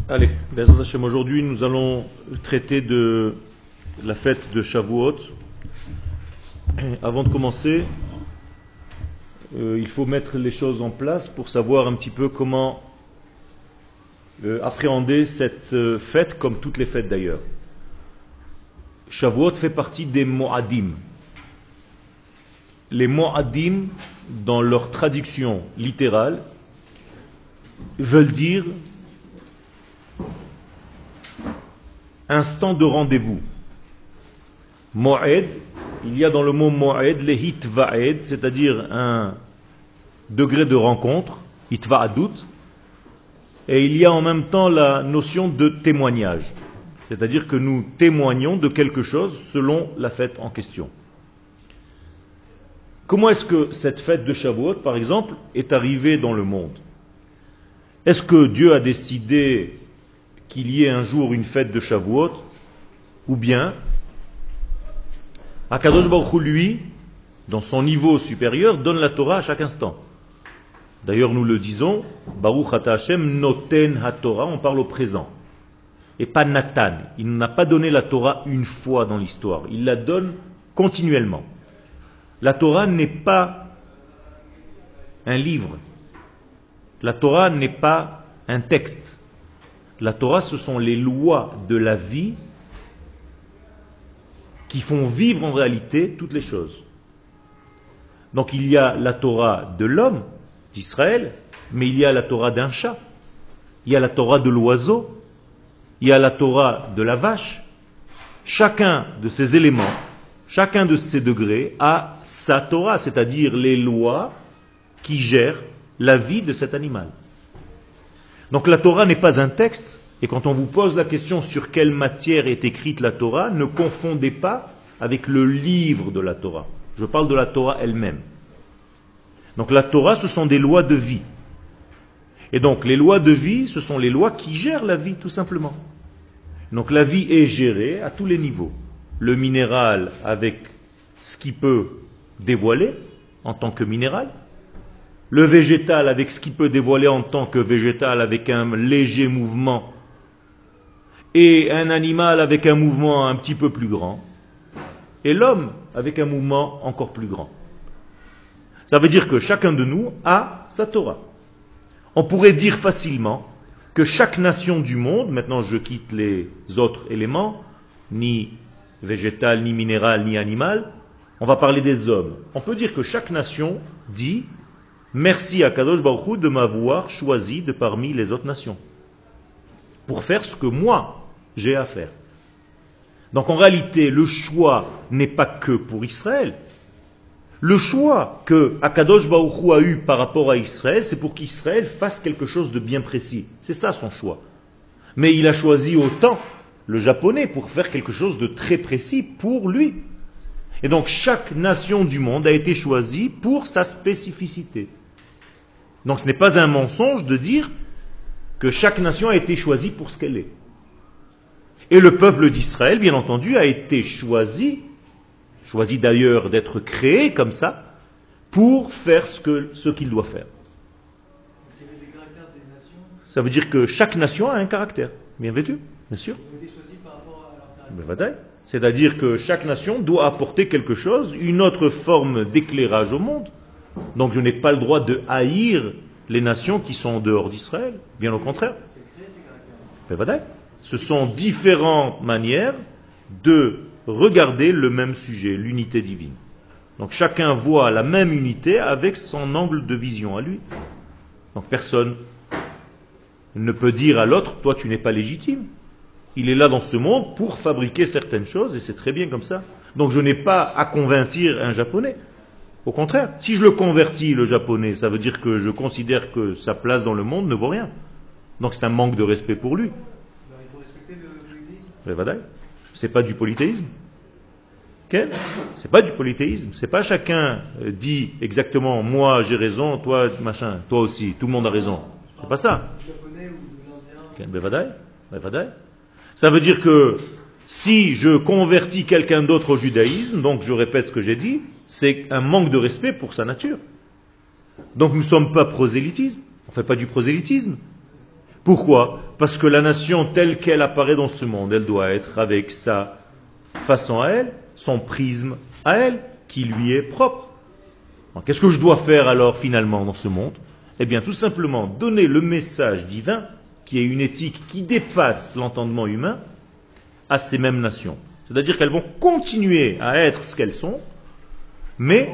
Allez, Bezrat Hashem, aujourd'hui nous allons traiter de la fête de Shavuot. Avant de commencer, il faut mettre les choses en place pour savoir un petit peu comment appréhender cette fête comme toutes les fêtes d'ailleurs. Shavuot fait partie des Mo'adim. Les Mo'adim, dans leur traduction littérale, veulent dire instant de rendez-vous. Mo'ed, il y a dans le mot Mo'ed les hitva'ed, c'est-à-dire un degré de rencontre, hitva'adut, et il y a en même temps la notion de témoignage, c'est-à-dire que nous témoignons de quelque chose selon la fête en question. Comment est-ce que cette fête de Shavuot, par exemple, est arrivée dans le monde? Est-ce que Dieu a décidé qu'il y ait un jour une fête de Shavuot, ou bien Akadosh Baruch Hu, lui, dans son niveau supérieur, donne la Torah à chaque instant. D'ailleurs, nous le disons, Baruch Ata Hashem noten ha-Torah, on parle au présent. Et pas Nathan. Il n'a pas donné la Torah une fois dans l'histoire. Il la donne continuellement. La Torah n'est pas un livre. La Torah n'est pas un texte. La Torah, ce sont les lois de la vie qui font vivre en réalité toutes les choses. Donc il y a la Torah de l'homme, d'Israël, mais il y a la Torah d'un chat, il y a la Torah de l'oiseau, il y a la Torah de la vache. Chacun de ces éléments, chacun de ces degrés a sa Torah, c'est-à-dire les lois qui gèrent la vie de cet animal. Donc la Torah n'est pas un texte, et quand on vous pose la question sur quelle matière est écrite la Torah, ne confondez pas avec le livre de la Torah. Je parle de la Torah elle-même. Donc la Torah, ce sont des lois de vie. Et donc les lois de vie, ce sont les lois qui gèrent la vie, tout simplement. Donc la vie est gérée à tous les niveaux. Le minéral avec ce qu'il peut dévoiler en tant que minéral, le végétal avec ce qu'il peut dévoiler en tant que végétal avec un léger mouvement, et un animal avec un mouvement un petit peu plus grand, et l'homme avec un mouvement encore plus grand. Ça veut dire que chacun de nous a sa Torah. On pourrait dire facilement que chaque nation du monde, maintenant je quitte les autres éléments, ni végétal, ni minéral, ni animal, on va parler des hommes. On peut dire que chaque nation dit merci à Kadosh Baruch Hu de m'avoir choisi de parmi les autres nations pour faire ce que moi j'ai à faire. Donc en réalité, le choix n'est pas que pour Israël. Le choix que Akadosh Baruch Hu a eu par rapport à Israël, c'est pour qu'Israël fasse quelque chose de bien précis. C'est ça son choix. Mais il a choisi autant le japonais pour faire quelque chose de très précis pour lui. Et donc chaque nation du monde a été choisie pour sa spécificité. Donc ce n'est pas un mensonge de dire que chaque nation a été choisie pour ce qu'elle est. Et le peuple d'Israël, bien entendu, a été choisi d'ailleurs d'être créé comme ça, pour faire ce qu'il doit faire. Ça veut dire que chaque nation a un caractère. Bien vêtu, bien sûr. C'est-à-dire que chaque nation doit apporter quelque chose, une autre forme d'éclairage au monde. Donc je n'ai pas le droit de haïr les nations qui sont en dehors d'Israël, bien au contraire. Ce sont différentes manières de regarder le même sujet, l'unité divine. Donc chacun voit la même unité avec son angle de vision à lui. Donc personne ne peut dire à l'autre, toi tu n'es pas légitime. Il est là dans ce monde pour fabriquer certaines choses et c'est très bien comme ça. Donc je n'ai pas à convertir un japonais. Au contraire, si je le convertis, le japonais, ça veut dire que je considère que sa place dans le monde ne vaut rien. Donc c'est un manque de respect pour lui. Il faut respecter le polythéisme. C'est pas du polythéisme. Okay? C'est pas du polythéisme. C'est pas chacun dit exactement moi j'ai raison, toi machin, toi aussi, tout le monde a raison. C'est pas ça. Ça veut dire que si je convertis quelqu'un d'autre au judaïsme, donc je répète ce que j'ai dit, c'est un manque de respect pour sa nature. Donc nous ne sommes pas prosélytisme, on ne fait pas du prosélytisme. Pourquoi? Parce que la nation telle qu'elle apparaît dans ce monde, elle doit être avec sa façon à elle, son prisme à elle, qui lui est propre. Alors, qu'est-ce que je dois faire alors finalement dans ce monde? Eh bien tout simplement donner le message divin, qui est une éthique qui dépasse l'entendement humain, à ces mêmes nations. C'est-à-dire qu'elles vont continuer à être ce qu'elles sont, mais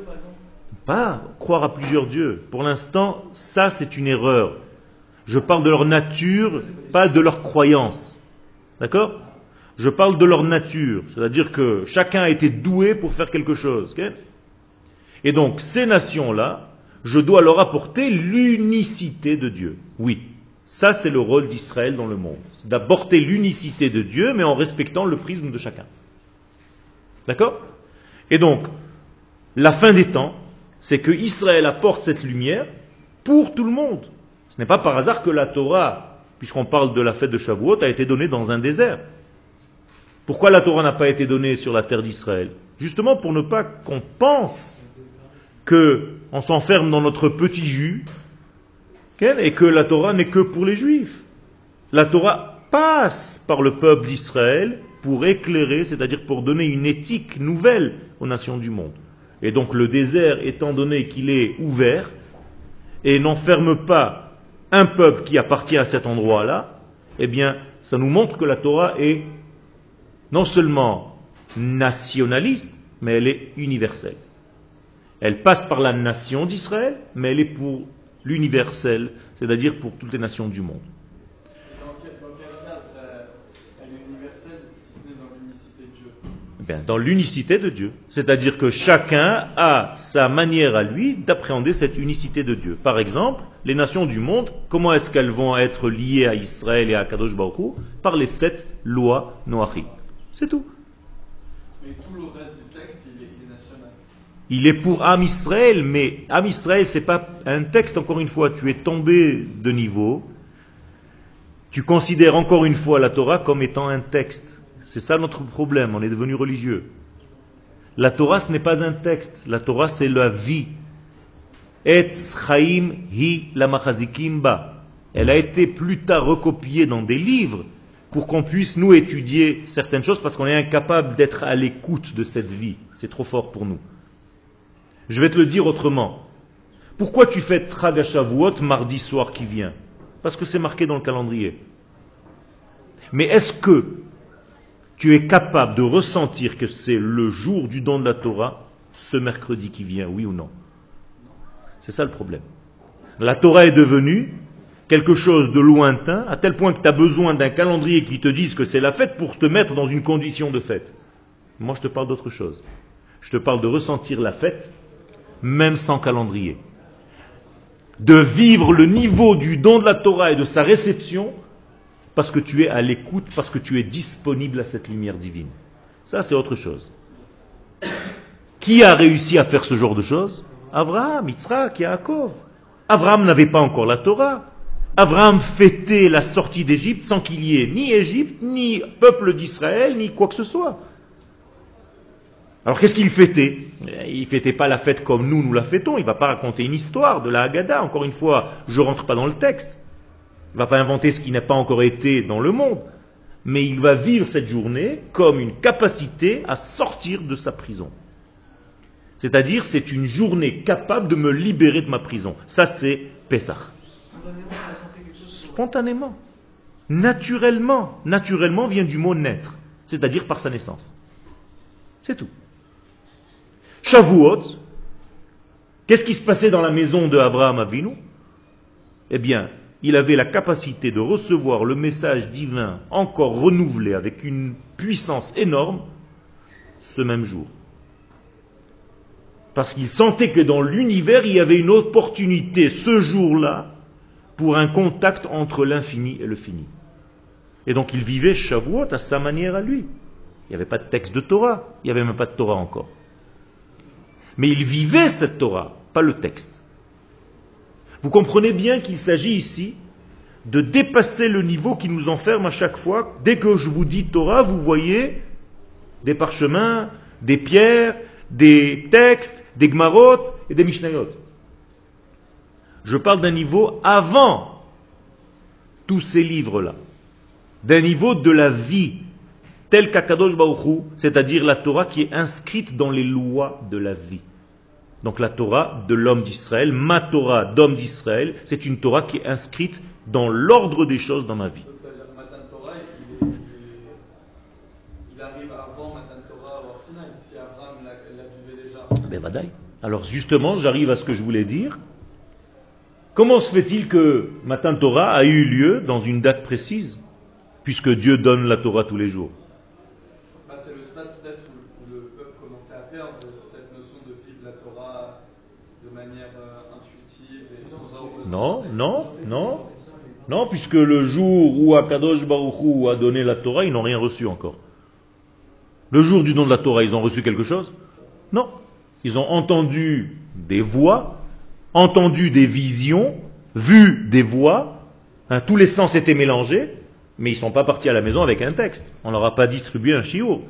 pas croire à plusieurs dieux. Pour l'instant, ça c'est une erreur. Je parle de leur nature, pas de leur croyance. D'accord? Je parle de leur nature. C'est-à-dire que chacun a été doué pour faire quelque chose. Okay? Et donc, ces nations-là, je dois leur apporter l'unicité de Dieu. Oui, ça c'est le rôle d'Israël dans le monde. D'apporter l'unicité de Dieu, mais en respectant le prisme de chacun. D'accord? Et donc, la fin des temps, c'est que Israël apporte cette lumière pour tout le monde. Ce n'est pas par hasard que la Torah, puisqu'on parle de la fête de Shavuot, a été donnée dans un désert. Pourquoi la Torah n'a pas été donnée sur la terre d'Israël? Justement pour ne pas qu'on pense qu'on s'enferme dans notre petit jus et que la Torah n'est que pour les Juifs. La Torah passe par le peuple d'Israël pour éclairer, c'est-à-dire pour donner une éthique nouvelle aux nations du monde. Et donc le désert, étant donné qu'il est ouvert et n'enferme pas un peuple qui appartient à cet endroit-là, eh bien, ça nous montre que la Torah est non seulement nationaliste, mais elle est universelle. Elle passe par la nation d'Israël, mais elle est pour l'universel, c'est-à-dire pour toutes les nations du monde. Dans quel cadre elle est universelle si ce n'est dans l'unicité de Dieu? Bien, dans l'unicité de Dieu. C'est-à-dire que chacun a sa manière à lui d'appréhender cette unicité de Dieu. Par exemple, les nations du monde, comment est-ce qu'elles vont être liées à Israël et à Kadosh Baruch Hu? Par les 7 lois Noachim. C'est tout. Mais tout le reste du texte, il est national. Il est pour Am Israël, mais Am Israël, ce n'est pas un texte, encore une fois, tu es tombé de niveau. Tu considères encore une fois la Torah comme étant un texte. C'est ça notre problème, on est devenu religieux. La Torah, ce n'est pas un texte. La Torah, c'est la vie. Etz Chaim hi lamachazikim ba. Elle a été plus tard recopiée dans des livres pour qu'on puisse nous étudier certaines choses parce qu'on est incapable d'être à l'écoute de cette vie. C'est trop fort pour nous. Je vais te le dire autrement. Pourquoi tu fais Chag HaShavuot mardi soir qui vient? Parce que c'est marqué dans le calendrier. Mais est-ce que tu es capable de ressentir que c'est le jour du don de la Torah, ce mercredi qui vient, oui ou non? C'est ça le problème. La Torah est devenue quelque chose de lointain, à tel point que tu as besoin d'un calendrier qui te dise que c'est la fête pour te mettre dans une condition de fête. Moi, je te parle d'autre chose. Je te parle de ressentir la fête, même sans calendrier. De vivre le niveau du don de la Torah et de sa réception, parce que tu es à l'écoute, parce que tu es disponible à cette lumière divine. Ça, c'est autre chose. Qui a réussi à faire ce genre de choses? Abraham, Yitzhak, Yaakov. Abraham n'avait pas encore la Torah. Abraham fêtait la sortie d'Égypte sans qu'il y ait ni Égypte, ni peuple d'Israël, ni quoi que ce soit. Alors qu'est-ce qu'il fêtait? Il ne fêtait pas la fête comme nous la fêtons. Il ne va pas raconter une histoire de la Haggadah. Encore une fois, je ne rentre pas dans le texte. Il ne va pas inventer ce qui n'a pas encore été dans le monde. Mais il va vivre cette journée comme une capacité à sortir de sa prison. C'est-à-dire, c'est une journée capable de me libérer de ma prison. Ça, c'est Pessah. Spontanément. Naturellement. Naturellement vient du mot naître. C'est-à-dire par sa naissance. C'est tout. Shavuot, qu'est-ce qui se passait dans la maison de Abraham Avinu? Eh bien, il avait la capacité de recevoir le message divin encore renouvelé avec une puissance énorme ce même jour. Parce qu'il sentait que dans l'univers, il y avait une opportunité ce jour-là pour un contact entre l'infini et le fini. Et donc il vivait Shavuot à sa manière à lui. Il n'y avait pas de texte de Torah, il n'y avait même pas de Torah encore. Mais il vivait cette Torah, pas le texte. Vous comprenez bien qu'il s'agit ici de dépasser le niveau qui nous enferme à chaque fois. Dès que je vous dis Torah, vous voyez des parchemins, des pierres, des textes, des Gmarot et des Mishnayot. Je parle d'un niveau avant tous ces livres-là, d'un niveau de la vie, tel qu'Akadosh Baruch Hu, c'est-à-dire la Torah qui est inscrite dans les lois de la vie. Donc la Torah de l'homme d'Israël, ma Torah d'homme d'Israël, c'est une Torah qui est inscrite dans l'ordre des choses dans ma vie. Donc ça veut dire que Matan Torah, il arrive avant Matan Torah au Sinaï, si Abraham l'a vivait déjà. Ben vadaï. Alors justement, j'arrive à ce que je voulais dire. Comment se fait-il que Matan Torah a eu lieu dans une date précise, puisque Dieu donne la Torah tous les jours? C'est le stade peut-être où le peuple commençait à perdre cette notion de vivre la Torah de manière intuitive et sans ordre. Non, puisque le jour où Akadosh Baruch Hu a donné la Torah, ils n'ont rien reçu encore. Le jour du don de la Torah, ils ont reçu quelque chose? Non. Ils ont entendu des voix, entendu des visions, vu des voix, tous les sens étaient mélangés, mais ils ne sont pas partis à la maison avec un texte. On ne leur a pas distribué un shiur.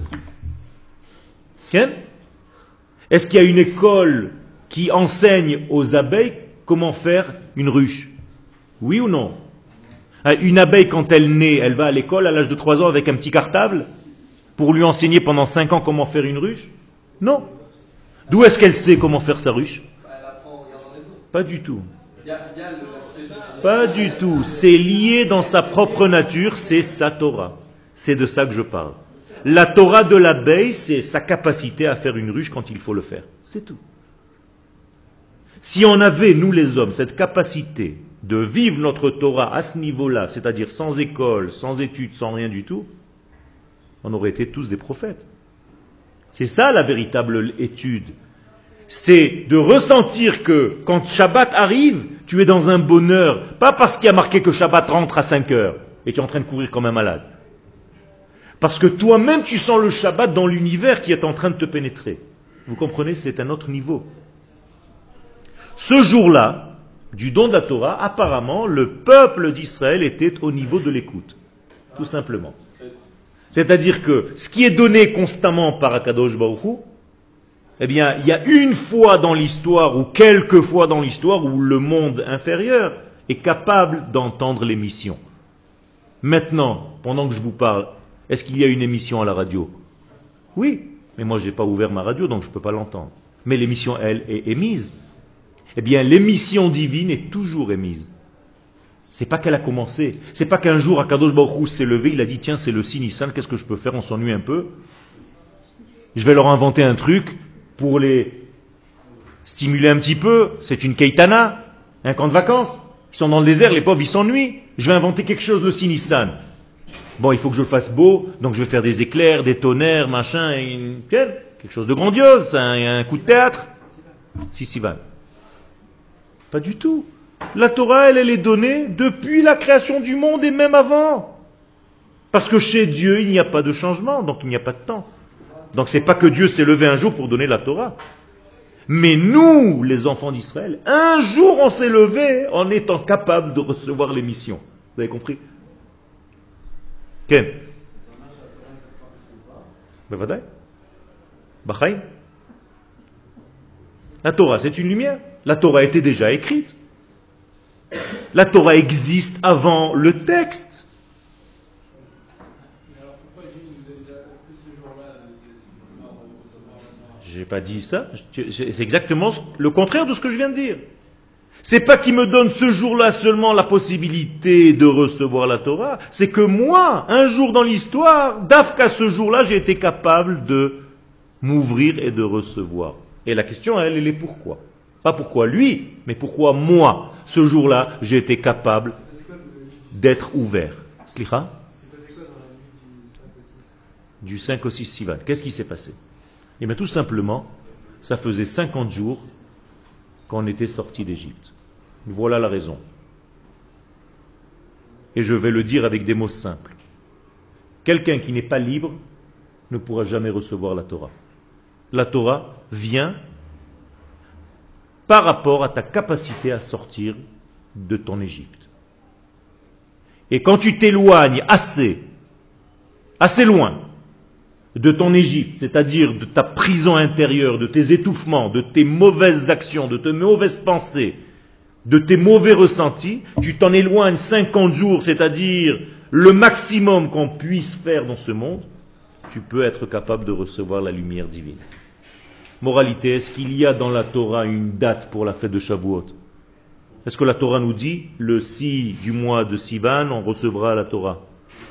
Est-ce qu'il y a une école qui enseigne aux abeilles comment faire une ruche? Oui ou non? Une abeille, quand elle naît, elle va à l'école à l'âge de 3 ans avec un petit cartable pour lui enseigner pendant 5 ans comment faire une ruche? Non. D'où est-ce qu'elle sait comment faire sa ruche? Elle apprend en regardant les autres. Pas du tout. Il y a l'aspect général. Pas du tout. C'est lié dans sa propre nature, c'est sa Torah. C'est de ça que je parle. La Torah de l'abeille, c'est sa capacité à faire une ruche quand il faut le faire. C'est tout. Si on avait, nous les hommes, cette capacité de vivre notre Torah à ce niveau-là, c'est-à-dire sans école, sans études, sans rien du tout, on aurait été tous des prophètes. C'est ça la véritable étude. C'est de ressentir que quand Shabbat arrive, tu es dans un bonheur. Pas parce qu'il y a marqué que Shabbat rentre à 5 heures et tu es en train de courir comme un malade. Parce que toi-même tu sens le Shabbat dans l'univers qui est en train de te pénétrer. Vous comprenez, c'est un autre niveau. Ce jour-là, du don de la Torah, apparemment, le peuple d'Israël était au niveau de l'écoute. Tout simplement. C'est-à-dire que ce qui est donné constamment par Akadosh Baruch Hu, eh bien, il y a une fois dans l'histoire, ou quelques fois dans l'histoire, où le monde inférieur est capable d'entendre l'émission. Maintenant, pendant que je vous parle, est-ce qu'il y a une émission à la radio? Oui, mais moi je n'ai pas ouvert ma radio, donc je ne peux pas l'entendre. Mais l'émission, elle, est émise. Eh bien, l'émission divine est toujours émise. C'est pas qu'elle a commencé. C'est pas qu'un jour, Akadosh Baruch Hu s'est levé, il a dit, tiens, c'est le Sinissan, qu'est-ce que je peux faire? On s'ennuie un peu. Je vais leur inventer un truc pour les stimuler un petit peu. C'est une keitana, un camp de vacances. Ils sont dans le désert, les pauvres, ils s'ennuient. Je vais inventer quelque chose, le Sinissan. Bon, il faut que je le fasse beau, donc je vais faire des éclairs, des tonnerres, machin, quelque chose de grandiose, un coup de théâtre. Sivan. Pas du tout. La Torah, elle est donnée depuis la création du monde et même avant. Parce que chez Dieu, il n'y a pas de changement, donc il n'y a pas de temps. Donc c'est pas que Dieu s'est levé un jour pour donner la Torah. Mais nous, les enfants d'Israël, un jour on s'est levé en étant capable de recevoir les missions. Vous avez compris? Ken? Bevadai? Bachaim? La Torah, c'est une lumière. La Torah était déjà écrite. La Torah existe avant le texte. Je n'ai pas dit ça. C'est exactement le contraire de ce que je viens de dire. C'est pas qu'il me donne ce jour-là seulement la possibilité de recevoir la Torah. C'est que moi, un jour dans l'histoire, d'Afka ce jour-là, j'ai été capable de m'ouvrir et de recevoir. Et la question, elle est pourquoi? Pas pourquoi lui, mais pourquoi moi, ce jour-là, j'ai été capable d'être ouvert. Slicha? Du 5 au 6 Sivan. Qu'est-ce qui s'est passé? Eh bien tout simplement, ça faisait 50 jours qu'on était sorti d'Égypte. Voilà la raison. Et je vais le dire avec des mots simples. Quelqu'un qui n'est pas libre ne pourra jamais recevoir la Torah. La Torah vient par rapport à ta capacité à sortir de ton Égypte. Et quand tu t'éloignes assez loin de ton Égypte, c'est-à-dire de ta prison intérieure, de tes étouffements, de tes mauvaises actions, de tes mauvaises pensées, de tes mauvais ressentis, tu t'en éloignes 50 jours, c'est-à-dire le maximum qu'on puisse faire dans ce monde, tu peux être capable de recevoir la lumière divine. Moralité, est-ce qu'il y a dans la Torah une date pour la fête de Shavuot? Est-ce que la Torah nous dit, le 6 du mois de Sivan, on recevra la Torah?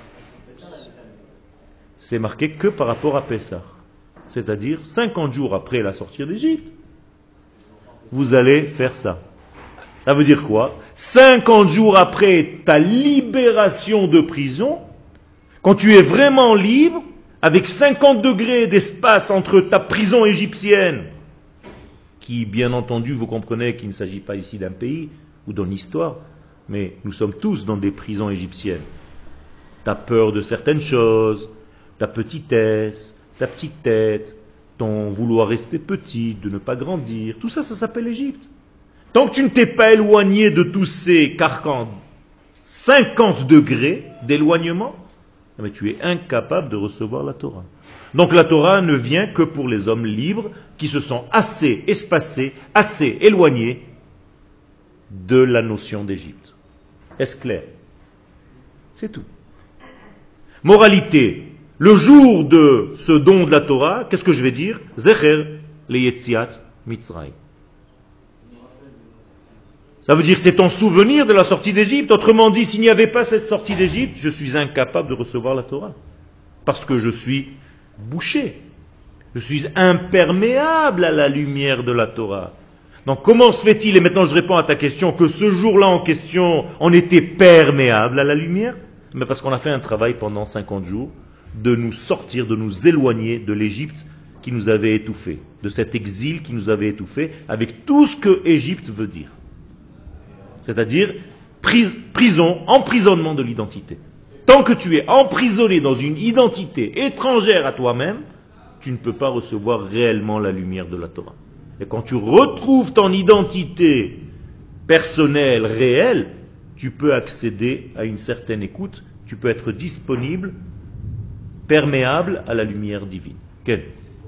C'est marqué que par rapport à Pessah. C'est-à-dire 50 jours après la sortie d'Égypte, vous allez faire ça. Ça veut dire quoi? 50 jours après ta libération de prison, quand tu es vraiment libre, avec 50 degrés d'espace entre ta prison égyptienne, qui, bien entendu, vous comprenez qu'il ne s'agit pas ici d'un pays ou d'une histoire, mais nous sommes tous dans des prisons égyptiennes. Tu as peur de certaines choses, ta petitesse, ta petite tête, ton vouloir rester petit, de ne pas grandir, tout ça, ça s'appelle l'Égypte. Tant que tu ne t'es pas éloigné de tous ces carcans, 50 degrés d'éloignement, mais tu es incapable de recevoir la Torah. Donc la Torah ne vient que pour les hommes libres qui se sont assez espacés, assez éloignés de la notion d'Égypte. Est-ce clair? C'est tout. Moralité, le jour de ce don de la Torah, qu'est-ce que je vais dire? Zecher le Yetziat Mitzrayim. Ça veut dire c'est ton souvenir de la sortie d'Égypte. Autrement dit, s'il n'y avait pas cette sortie d'Égypte, je suis incapable de recevoir la Torah. Parce que je suis bouché. Je suis imperméable à la lumière de la Torah. Donc comment se fait-il, et maintenant je réponds à ta question, que ce jour-là en question, on était perméable à la lumière? Mais parce qu'on a fait un travail pendant 50 jours de nous sortir, de nous éloigner de l'Égypte qui nous avait étouffés, de cet exil qui nous avait étouffés, avec tout ce que Égypte veut dire. C'est-à-dire prison, emprisonnement de l'identité. Tant que tu es emprisonné dans une identité étrangère à toi-même, tu ne peux pas recevoir réellement la lumière de la Torah. Et quand tu retrouves ton identité personnelle, réelle, tu peux accéder à une certaine écoute, tu peux être disponible, perméable à la lumière divine. Quel?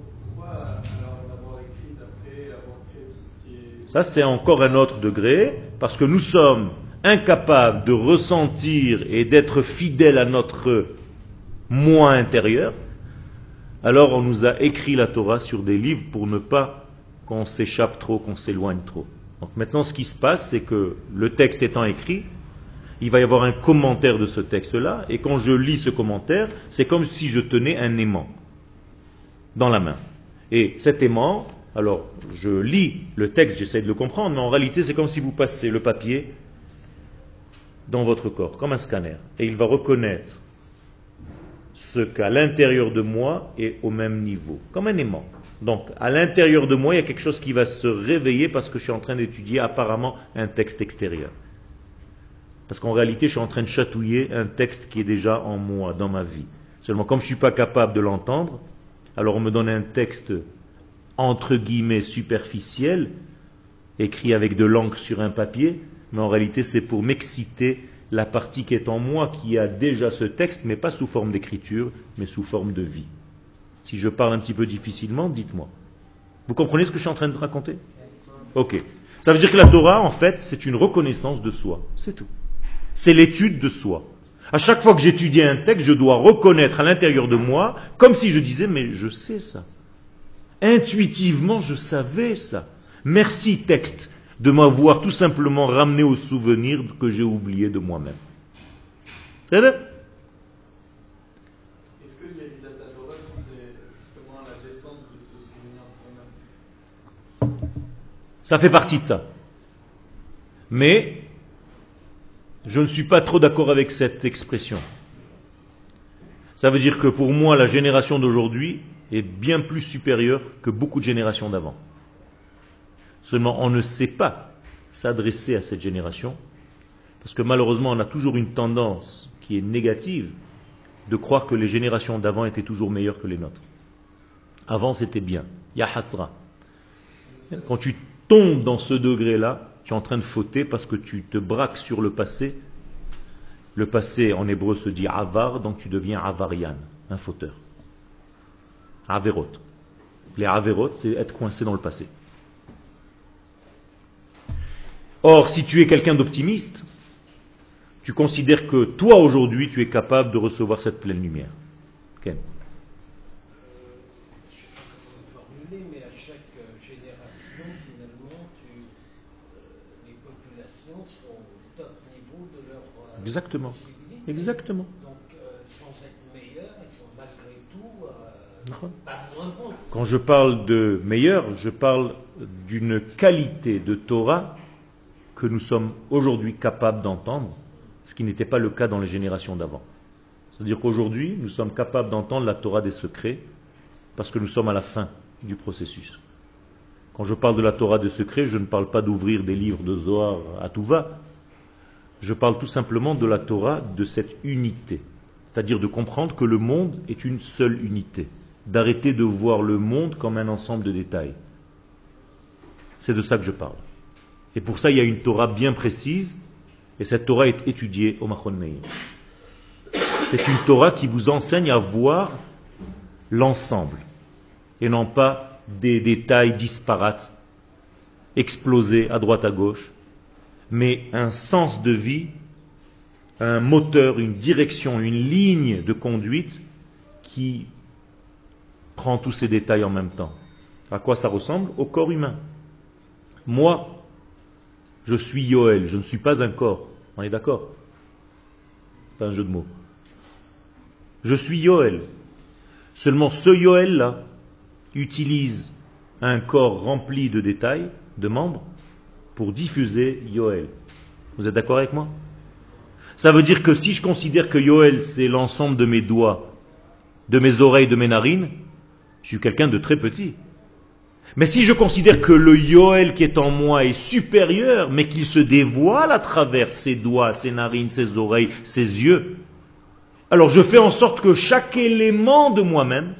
Ça, c'est encore un autre degré, parce que nous sommes incapables de ressentir et d'être fidèles à notre moi intérieur. Alors, on nous a écrit la Torah sur des livres pour ne pas qu'on s'échappe trop, qu'on s'éloigne trop. Donc maintenant, ce qui se passe, c'est que le texte étant écrit, il va y avoir un commentaire de ce texte-là, et quand je lis ce commentaire, c'est comme si je tenais un aimant dans la main. Et cet aimant, alors je lis le texte, j'essaie de le comprendre, mais en réalité c'est comme si vous passez le papier dans votre corps, comme un scanner, et il va reconnaître ce qu'à l'intérieur de moi est au même niveau, comme un aimant. Donc à l'intérieur de moi, il y a quelque chose qui va se réveiller parce que je suis en train d'étudier apparemment un texte extérieur. Parce qu'en réalité, je suis en train de chatouiller un texte qui est déjà en moi, dans ma vie. Seulement, comme je ne suis pas capable de l'entendre, alors on me donne un texte, entre guillemets, superficiel, écrit avec de l'encre sur un papier, mais en réalité, c'est pour m'exciter la partie qui est en moi, qui a déjà ce texte, mais pas sous forme d'écriture, mais sous forme de vie. Si je parle un petit peu difficilement, dites-moi. Vous comprenez ce que je suis en train de raconter? Ok. Ça veut dire que la Torah, en fait, c'est une reconnaissance de soi. C'est tout. C'est l'étude de soi. À chaque fois que j'étudie un texte, je dois reconnaître à l'intérieur de moi, comme si je disais, mais je sais ça. Intuitivement, je savais ça. Merci, texte, de m'avoir tout simplement ramené au souvenir que j'ai oublié de moi-même. C'est vrai? Est-ce qu'il y a une date à Torah qui c'est justement la descente de ce souvenir de soi-même? Ça fait partie de ça. Mais je ne suis pas trop d'accord avec cette expression. Ça veut dire que pour moi, la génération d'aujourd'hui est bien plus supérieure que beaucoup de générations d'avant. Seulement, on ne sait pas s'adresser à cette génération, parce que malheureusement, on a toujours une tendance qui est négative de croire que les générations d'avant étaient toujours meilleures que les nôtres. Avant, c'était bien. Ya hasra. Quand tu tombes dans ce degré-là, tu es en train de fauter parce que tu te braques sur le passé. Le passé, en hébreu, se dit avar, donc tu deviens avarian, un fauteur. Averot. Les averot, c'est être coincé dans le passé. Or, si tu es quelqu'un d'optimiste, tu considères que toi, aujourd'hui, tu es capable de recevoir cette pleine lumière. Okay. Formuler, mais à chaque génération, finalement, les populations sont au top niveau de leur Exactement. possibilité. Exactement. Donc, sans être meilleurs, ils sont malgré tout pas moins bons. Quand je parle de meilleur, je parle d'une qualité de Torah que nous sommes aujourd'hui capables d'entendre, ce qui n'était pas le cas dans les générations d'avant. C'est-à-dire qu'aujourd'hui, nous sommes capables d'entendre la Torah des secrets parce que nous sommes à la fin du processus. Quand je parle de la Torah des secrets, je ne parle pas d'ouvrir des livres de Zohar à tout va. Je parle tout simplement de la Torah de cette unité. C'est-à-dire de comprendre que le monde est une seule unité. D'arrêter de voir le monde comme un ensemble de détails. C'est de ça que je parle. Et pour ça, il y a une Torah bien précise, et cette Torah est étudiée au Machon Meir. C'est une Torah qui vous enseigne à voir l'ensemble, et non pas des détails disparates, explosés à droite à gauche, mais un sens de vie, un moteur, une direction, une ligne de conduite qui prend tous ces détails en même temps. À quoi ça ressemble? Au corps humain. Moi, je suis Yoel, je ne suis pas un corps. On est d'accord? C'est un jeu de mots. Je suis Yoel. Seulement ce Yoel-là utilise un corps rempli de détails, de membres, pour diffuser Yoel. Vous êtes d'accord avec moi? Ça veut dire que si je considère que Yoel, c'est l'ensemble de mes doigts, de mes oreilles, de mes narines, je suis quelqu'un de très petit. Mais si je considère que le Yoel qui est en moi est supérieur, mais qu'il se dévoile à travers ses doigts, ses narines, ses oreilles, ses yeux, alors je fais en sorte que chaque élément de moi-même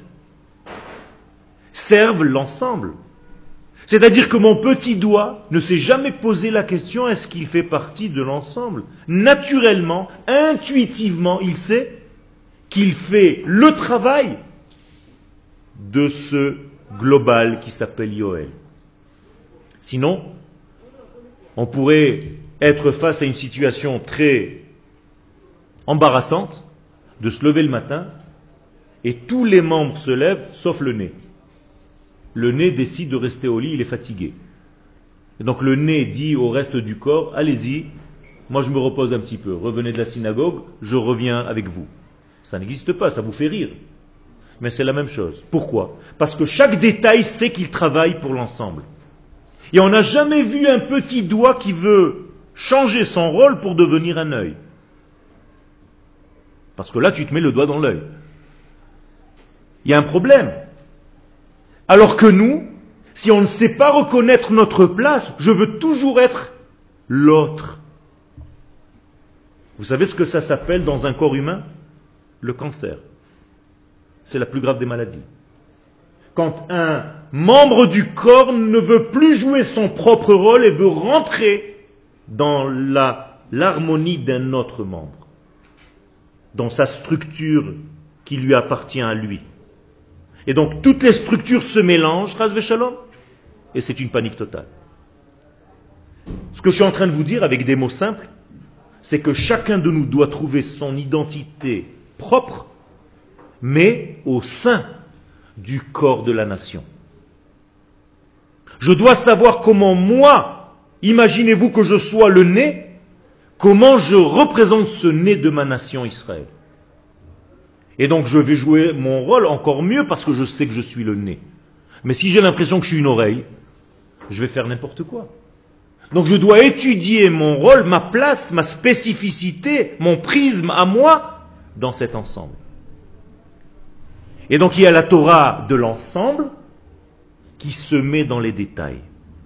serve l'ensemble. C'est-à-dire que mon petit doigt ne s'est jamais posé la question est-ce qu'il fait partie de l'ensemble. Naturellement, intuitivement, il sait qu'il fait le travail de ce global qui s'appelle Yoel. Sinon, on pourrait être face à une situation très embarrassante de se lever le matin et tous les membres se lèvent sauf le nez. Le nez décide de rester au lit, il est fatigué. Et donc le nez dit au reste du corps, allez-y, moi je me repose un petit peu, revenez de la synagogue, je reviens avec vous. Ça n'existe pas, ça vous fait rire. Mais c'est la même chose. Pourquoi? Parce que chaque détail sait qu'il travaille pour l'ensemble. Et on n'a jamais vu un petit doigt qui veut changer son rôle pour devenir un œil. Parce que là, tu te mets le doigt dans l'œil. Il y a un problème. Alors que nous, si on ne sait pas reconnaître notre place, je veux toujours être l'autre. Vous savez ce que ça s'appelle dans un corps humain? Le cancer. C'est la plus grave des maladies. Quand un membre du corps ne veut plus jouer son propre rôle et veut rentrer dans l'harmonie d'un autre membre, dans sa structure qui lui appartient à lui. Et donc toutes les structures se mélangent, Chas v'Shalom, et c'est une panique totale. Ce que je suis en train de vous dire avec des mots simples, c'est que chacun de nous doit trouver son identité propre, mais au sein du corps de la nation. Je dois savoir comment moi, imaginez-vous que je sois le nez, comment je représente ce nez de ma nation Israël. Et donc je vais jouer mon rôle encore mieux parce que je sais que je suis le nez. Mais si j'ai l'impression que je suis une oreille, je vais faire n'importe quoi. Donc je dois étudier mon rôle, ma place, ma spécificité, mon prisme à moi dans cet ensemble. Et donc il y a la Torah de l'ensemble qui se met dans les détails.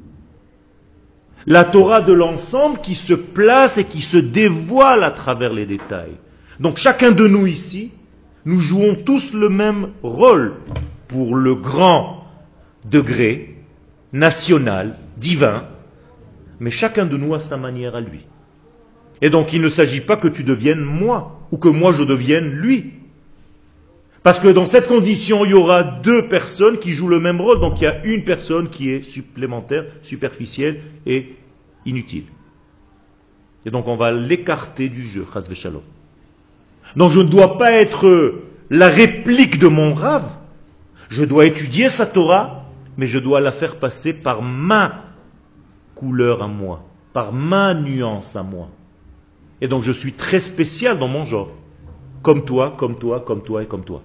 La Torah de l'ensemble qui se place et qui se dévoile à travers les détails. Donc chacun de nous ici, nous jouons tous le même rôle pour le grand degré national, divin, mais chacun de nous a sa manière à lui. Et donc il ne s'agit pas que tu deviennes moi, ou que moi je devienne lui. Parce que dans cette condition, il y aura deux personnes qui jouent le même rôle, donc il y a une personne qui est supplémentaire, superficielle et inutile. Et donc on va l'écarter du jeu, chas v'shalom. Donc je ne dois pas être la réplique de mon Rav. Je dois étudier sa Torah, mais je dois la faire passer par ma couleur à moi, par ma nuance à moi. Et donc je suis très spécial dans mon genre. Comme toi, comme toi, comme toi et comme toi.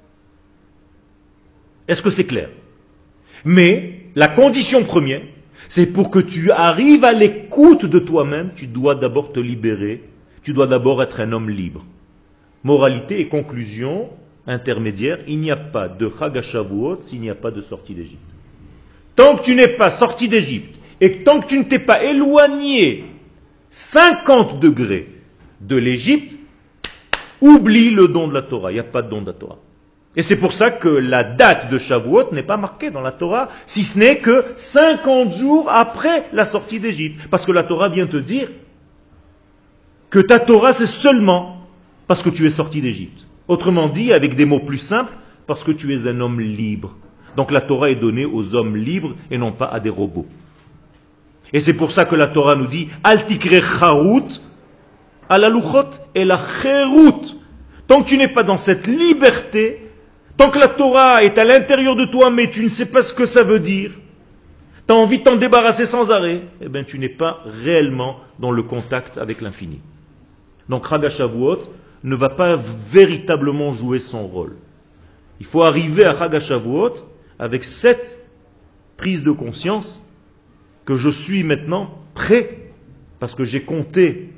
Est-ce que c'est clair? Mais la condition première, c'est pour que tu arrives à l'écoute de toi-même, tu dois d'abord te libérer, tu dois d'abord être un homme libre. Moralité et conclusion intermédiaire, il n'y a pas de Chag HaShavuot s'il n'y a pas de sortie d'Égypte. Tant que tu n'es pas sorti d'Égypte, et tant que tu ne t'es pas éloigné 50 degrés de l'Égypte, oublie le don de la Torah, il n'y a pas de don de la Torah. Et c'est pour ça que la date de Shavuot n'est pas marquée dans la Torah, si ce n'est que 50 jours après la sortie d'Égypte. Parce que la Torah vient te dire que ta Torah c'est seulement parce que tu es sorti d'Égypte. Autrement dit, avec des mots plus simples, parce que tu es un homme libre. Donc la Torah est donnée aux hommes libres et non pas à des robots. Et c'est pour ça que la Torah nous dit « Al tikre charut ala luchot et la cherut ». Tant que tu n'es pas dans cette liberté, tant que la Torah est à l'intérieur de toi, mais tu ne sais pas ce que ça veut dire, tu as envie de t'en débarrasser sans arrêt, eh bien tu n'es pas réellement dans le contact avec l'infini. Donc Chag HaShavuot ne va pas véritablement jouer son rôle. Il faut arriver à Chag HaShavuot avec cette prise de conscience que je suis maintenant prêt, parce que j'ai compté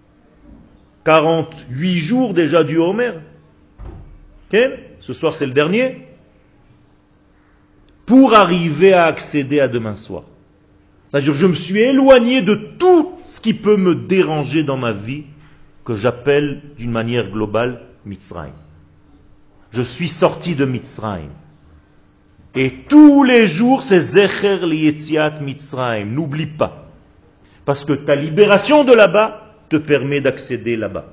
48 jours déjà du Homer. Ce soir c'est le dernier. Pour arriver à accéder à demain soir. C'est-à-dire je me suis éloigné de tout ce qui peut me déranger dans ma vie, que j'appelle d'une manière globale Mitzrayim. Je suis sorti de Mitzrayim. Et tous les jours c'est Zecher Liyetziat Mitzrayim. N'oublie pas. Parce que ta libération de là-bas te permet d'accéder là-bas.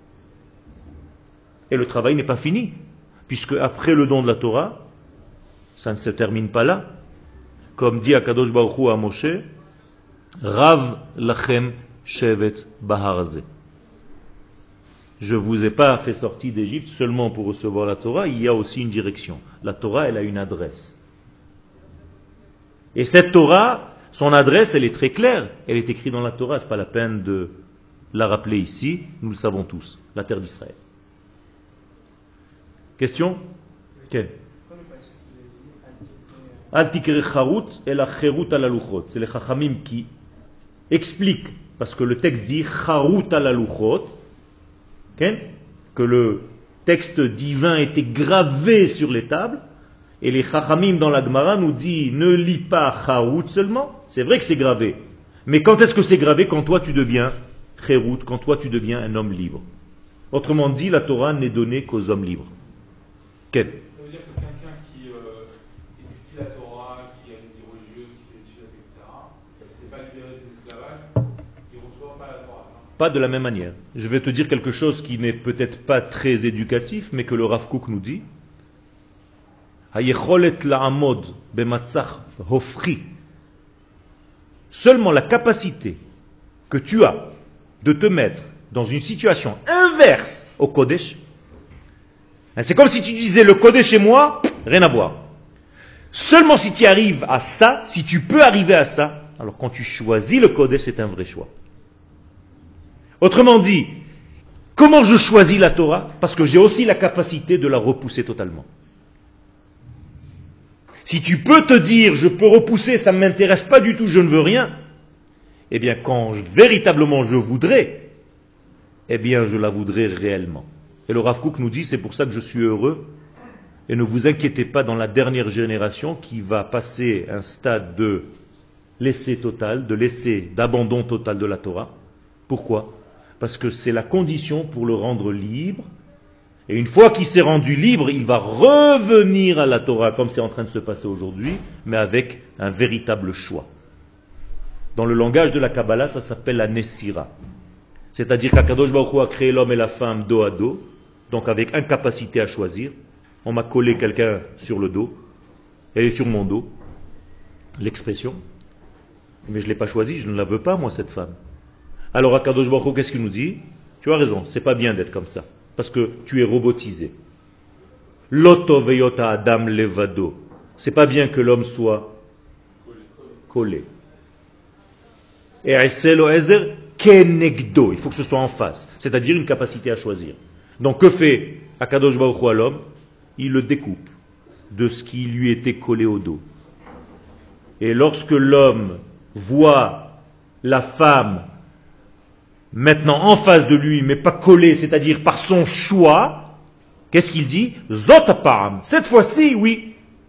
Et le travail n'est pas fini. Puisque après le don de la Torah, ça ne se termine pas là. Comme dit Akadosh Baruch Hu à Moshe, Rav lachem shevet baharazeh. Je ne vous ai pas fait sortir d'Égypte seulement pour recevoir la Torah, il y a aussi une direction. La Torah, elle a une adresse. Et cette Torah, son adresse, elle est très claire. Elle est écrite dans la Torah, ce n'est pas la peine de la rappeler ici, nous le savons tous, la terre d'Israël. Question? Quelle? Al tikre charut et la cherut ala luchot. C'est les chachamim qui expliquent, parce que le texte dit charut ala luchot, que le texte divin était gravé sur les tables, et les chachamim dans la Gemara nous dit ne lis pas charut seulement, c'est vrai que c'est gravé, mais quand est-ce que c'est gravé? Quand toi tu deviens cherut, quand toi tu deviens un homme libre. Autrement dit, la Torah n'est donnée qu'aux hommes libres. Quel? Ça veut dire que quelqu'un qui étudie la Torah, qui a une vie religieuse, qui fait études, etc., qui ne s'est pas libéré de ses esclavages, il ne reçoit pas la Torah. Pas de la même manière. Je vais te dire quelque chose qui n'est peut-être pas très éducatif, mais que le Rav Kook nous dit. Seulement la capacité que tu as de te mettre dans une situation inverse au Kodesh, c'est comme si tu disais le Kodesh chez moi, rien à voir. Seulement si tu arrives à ça, si tu peux arriver à ça, alors quand tu choisis le Kodesh, c'est un vrai choix. Autrement dit, comment je choisis la Torah? Parce que j'ai aussi la capacité de la repousser totalement. Si tu peux te dire, je peux repousser, ça ne m'intéresse pas du tout, je ne veux rien, eh bien quand véritablement je voudrais, eh bien je la voudrais réellement. Et le Rav Kook nous dit, c'est pour ça que je suis heureux, et ne vous inquiétez pas dans la dernière génération qui va passer un stade de laisser total, d'abandon total de la Torah. Pourquoi? Parce que c'est la condition pour le rendre libre. Et une fois qu'il s'est rendu libre, il va revenir à la Torah, comme c'est en train de se passer aujourd'hui, mais avec un véritable choix. Dans le langage de la Kabbalah, ça s'appelle la Nessira. C'est-à-dire qu'Akadosh Baruch Hu a créé l'homme et la femme dos à dos, donc avec incapacité à choisir. On m'a collé quelqu'un sur le dos, elle est sur mon dos, l'expression. Mais je ne l'ai pas choisie, je ne la veux pas, moi, cette femme. Alors Akadosh Baruch Hu, qu'est-ce qu'il nous dit? Tu as raison, c'est pas bien d'être comme ça, parce que tu es robotisé. Loto veyota adam levado. C'est pas bien que l'homme soit collé. Et Eselo Ezer kenegdo. Il faut que ce soit en face, c'est-à-dire une capacité à choisir. Donc que fait Akadosh Baruch Hu à l'homme? Il le découpe de ce qui lui était collé au dos. Et lorsque l'homme voit la femme maintenant en face de lui, mais pas collée, c'est-à-dire par son choix, qu'est-ce qu'il dit? Zotapam. Cette fois-ci, oui.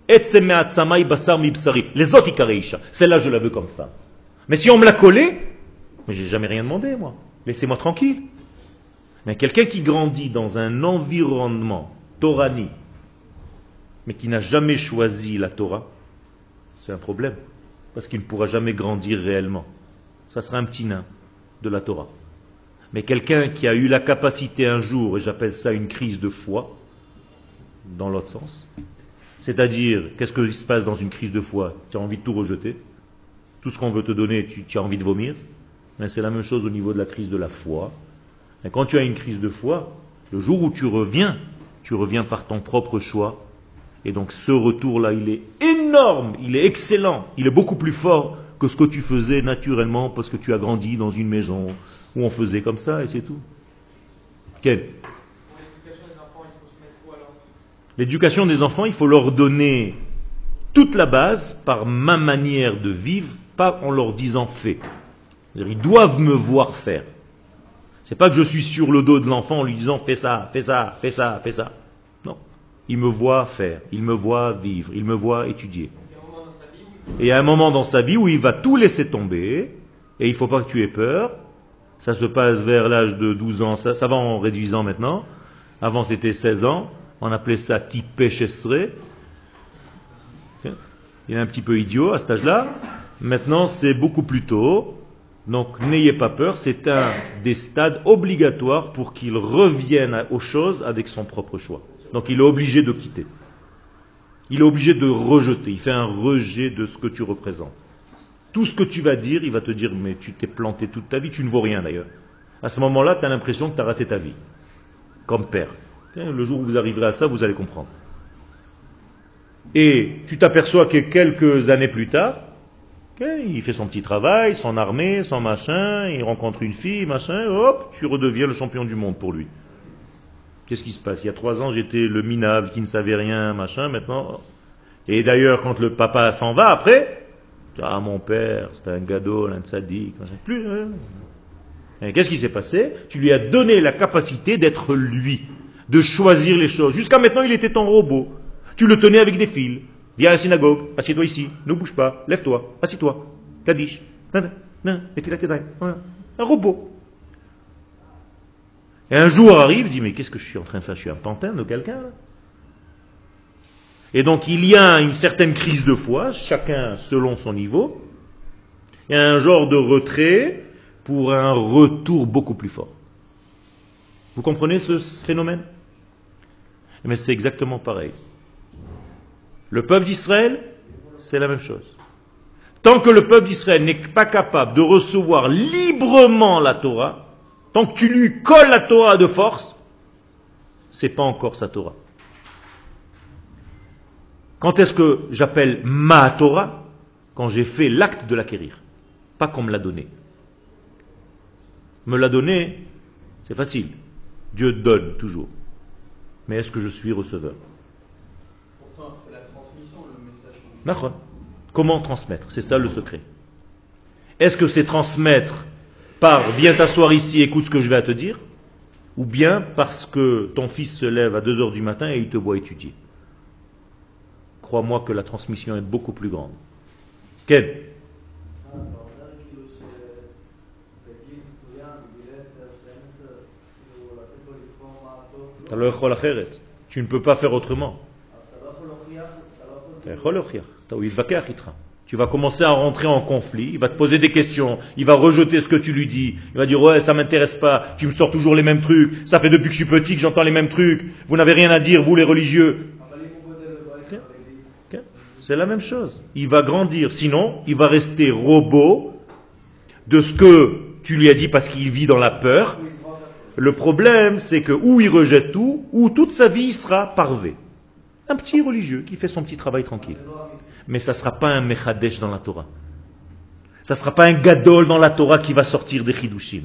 Les autres ikareisha. Celle-là, je la veux comme femme. Mais si on me l'a collée, mais j'ai jamais rien demandé, moi. Laissez-moi tranquille. Mais quelqu'un qui grandit dans un environnement torani, mais qui n'a jamais choisi la Torah, c'est un problème. Parce qu'il ne pourra jamais grandir réellement. Ça sera un petit nain de la Torah. Mais quelqu'un qui a eu la capacité un jour, et j'appelle ça une crise de foi, dans l'autre sens, c'est-à-dire, qu'est-ce qui se passe dans une crise de foi? Tu as envie de tout rejeter. Tout ce qu'on veut te donner, tu as envie de vomir. Mais c'est la même chose au niveau de la crise de la foi. Et quand tu as une crise de foi, le jour où tu reviens par ton propre choix. Et donc ce retour-là, il est énorme, il est excellent, il est beaucoup plus fort que ce que tu faisais naturellement parce que tu as grandi dans une maison où on faisait comme ça et c'est tout. Quel? L'éducation des enfants, il faut leur donner toute la base par ma manière de vivre, pas en leur disant fais. Ils doivent me voir faire. C'est pas que je suis sur le dos de l'enfant en lui disant fais ça, fais ça, fais ça, fais ça. Non. Il me voit faire, il me voit vivre, il me voit étudier. Et il y a un moment dans sa vie où il va tout laisser tomber, et il ne faut pas que tu aies peur. Ça se passe vers l'âge de 12 ans, ça va en réduisant maintenant. Avant c'était 16 ans, on appelait ça tipé chesseré. Il est un petit peu idiot à cet âge-là. Maintenant c'est beaucoup plus tôt. Donc n'ayez pas peur, c'est un des stades obligatoires pour qu'il revienne aux choses avec son propre choix. Donc il est obligé de quitter. Il est obligé de rejeter. Il fait un rejet de ce que tu représentes. Tout ce que tu vas dire, il va te dire, mais tu t'es planté toute ta vie, tu ne vaux rien d'ailleurs. À ce moment-là, tu as l'impression que tu as raté ta vie. Comme père. Le jour où vous arriverez à ça, vous allez comprendre. Et tu t'aperçois que quelques années plus tard, il fait son petit travail, son armée, son machin, il rencontre une fille, machin, hop, tu redeviens le champion du monde pour lui. Qu'est-ce qui se passe? Il y a 3 ans, j'étais le minable qui ne savait rien, machin, maintenant. Et d'ailleurs, quand le papa s'en va après, ah, mon père, c'était un gadol, un tzaddik, machin, plus. Et qu'est-ce qui s'est passé? Tu lui as donné la capacité d'être lui, de choisir les choses. Jusqu'à maintenant, il était ton robot. Tu le tenais avec des fils. Viens à la synagogue, assieds-toi ici, ne bouge pas, lève-toi, assis-toi, Kaddish, mettez la tête. Un robot. Et un jour arrive, dit, mais qu'est-ce que je suis en train de faire? Je suis un pantin de quelqu'un là. Et donc il y a une certaine crise de foi, chacun selon son niveau. Il y a un genre de retrait pour un retour beaucoup plus fort. Vous comprenez ce phénomène? Mais c'est exactement pareil. Le peuple d'Israël, c'est la même chose. Tant que le peuple d'Israël n'est pas capable de recevoir librement la Torah, tant que tu lui colles la Torah de force, c'est pas encore sa Torah. Quand est-ce que j'appelle ma Torah? Quand j'ai fait l'acte de l'acquérir. Pas qu'on me l'a donné. Me l'a donné, c'est facile. Dieu donne toujours. Mais est-ce que je suis receveur? Pourtant, c'est la transmission, le message. Comment transmettre? C'est ça le secret. Est-ce que c'est transmettre par viens t'asseoir ici, écoute ce que je vais à te dire, ou bien parce que ton fils se lève à 2h du matin et il te voit étudier? Crois-moi que la transmission est beaucoup plus grande. Quel? Tu ne peux pas faire autrement. Tu vas commencer à rentrer en conflit, il va te poser des questions, il va rejeter ce que tu lui dis, il va dire ouais ça m'intéresse pas, tu me sors toujours les mêmes trucs, ça fait depuis que je suis petit que j'entends les mêmes trucs, vous n'avez rien à dire vous les religieux. Okay. Okay. C'est la même chose, il va grandir, sinon il va rester robot de ce que Tu lui as dit parce qu'il vit dans la peur. Le problème, c'est que ou il rejette tout, ou toute sa vie sera parvée. Un petit religieux qui fait son petit travail tranquille. Mais ça ne sera pas un Mechadesh dans la Torah. Ça ne sera pas un Gadol dans la Torah qui va sortir des Chidushim.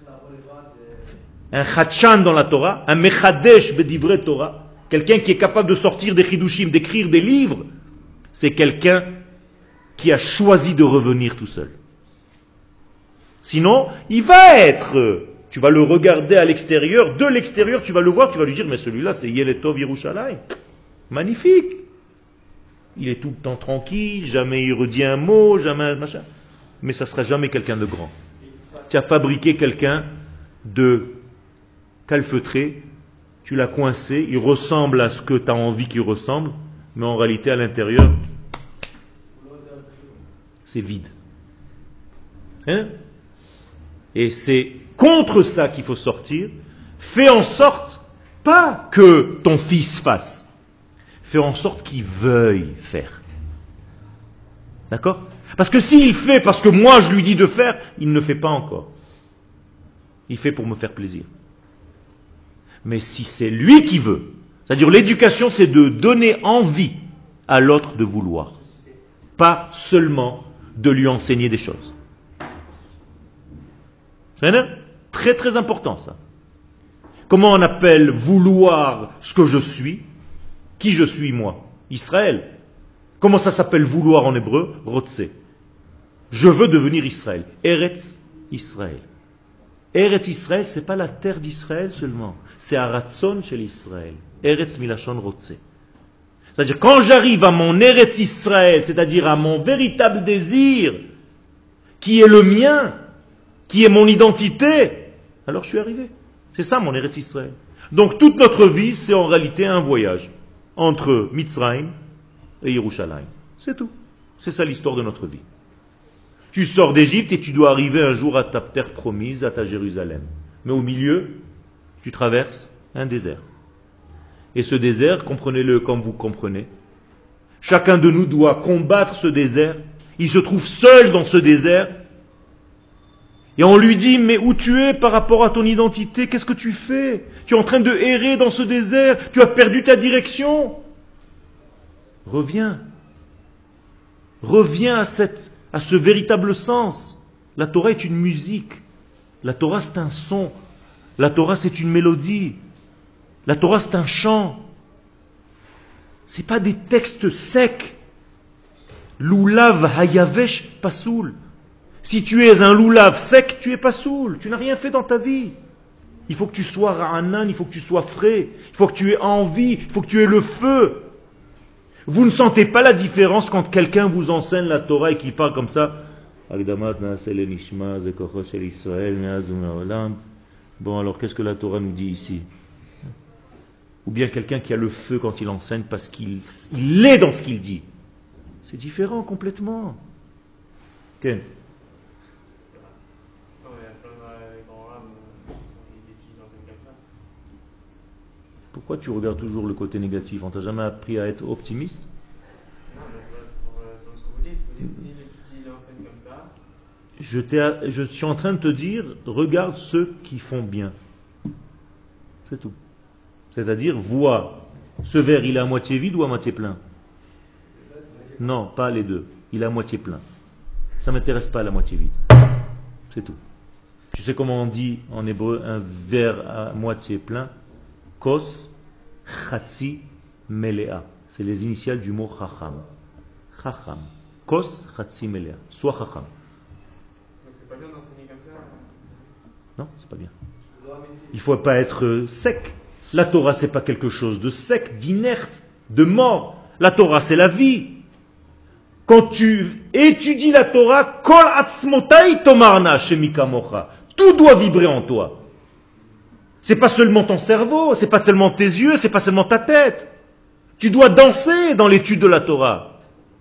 Un Chachan dans la Torah, un Mechadesh Bedivre Torah, quelqu'un qui est capable de sortir des Chidushim, d'écrire des livres, c'est quelqu'un qui a choisi de revenir tout seul. Sinon, il va être... Tu vas le regarder à l'extérieur, de l'extérieur, tu vas le voir, tu vas lui dire, mais celui-là, c'est Yeletov Yerushalayim. Magnifique. Il est tout le temps tranquille, jamais il redit un mot, jamais un machin. Mais ça ne sera jamais quelqu'un de grand. Tu as fabriqué quelqu'un de calfeutré, tu l'as coincé, il ressemble à ce que tu as envie qu'il ressemble, mais en réalité, à l'intérieur, c'est vide. Hein? Et c'est contre ça qu'il faut sortir. Fais en sorte, pas que ton fils fasse, fais en sorte qu'il veuille faire. D'accord? Parce que s'il fait parce que moi je lui dis de faire, il ne fait pas encore. Il fait pour me faire plaisir. Mais si c'est lui qui veut, c'est-à-dire l'éducation, c'est de donner envie à l'autre de vouloir. Pas seulement de lui enseigner des choses. C'est très très important ça. Comment on appelle vouloir ce que je suis? Qui je suis moi? Israël. Comment ça s'appelle vouloir en hébreu? Rotse. Je veux devenir Israël. Eretz Israël. Eretz Israël, ce n'est pas la terre d'Israël seulement. C'est Aratson chez l'Israël. Eretz Milachon Rotse. C'est-à-dire quand j'arrive à mon Eretz Israël, c'est-à-dire à mon véritable désir, qui est le mien, qui est mon identité, alors je suis arrivé. C'est ça mon Eretz Israël. Donc toute notre vie, c'est en réalité un voyage entre Mitzrayim et Yerushalayim. C'est tout. C'est ça l'histoire de notre vie. Tu sors d'Égypte et tu dois arriver un jour à ta terre promise, à ta Jérusalem. Mais au milieu, tu traverses un désert. Et ce désert, comprenez-le comme vous comprenez, chacun de nous doit combattre ce désert. Il se trouve seul dans ce désert. Et on lui dit, mais où tu es par rapport à ton identité? Qu'est-ce que tu fais? Tu es en train de errer dans ce désert. Tu as perdu ta direction. Reviens. Reviens à ce véritable sens. La Torah est une musique. La Torah c'est un son. La Torah c'est une mélodie. La Torah c'est un chant. Ce n'est pas des textes secs. Loulav hayavesh pasoul. Si tu es un loulav sec, tu es pasoul. Tu n'as rien fait dans ta vie. Il faut que tu sois ra'anan, il faut que tu sois frais. Il faut que tu aies envie, il faut que tu aies le feu. Vous ne sentez pas la différence quand quelqu'un vous enseigne la Torah et qu'il parle comme ça. Bon, alors qu'est-ce que la Torah nous dit ici? Ou bien quelqu'un qui a le feu quand il enseigne parce qu'il est dans ce qu'il dit. C'est différent complètement. Ken? Pourquoi tu regardes toujours le côté négatif? On t'a jamais appris à être optimiste? Non, mais dans ce que vous dites, s'il enseigne comme ça. Je suis en train de te dire, regarde ceux qui font bien. C'est tout. C'est-à-dire, vois, ce verre, il est à moitié vide ou à moitié plein? Non, pas les deux. Il est à moitié plein. Ça ne m'intéresse pas la moitié vide. C'est tout. Tu sais comment on dit en hébreu un verre à moitié plein? Kos, Chatzi, Melea. C'est les initiales du mot Chacham. Chacham. Kos, Chatzi, Melea. Sois Chacham. Donc c'est pas bien d'enseigner comme ça? Non, c'est pas bien. Il ne faut pas être sec. La Torah, c'est pas quelque chose de sec, d'inerte, de mort. La Torah, c'est la vie. Quand tu étudies la Torah, Kol Atzmotai Tomarna Shemika Mocha. Tout doit vibrer en toi. C'est pas seulement ton cerveau, c'est pas seulement tes yeux, c'est pas seulement ta tête. Tu dois danser dans l'étude de la Torah.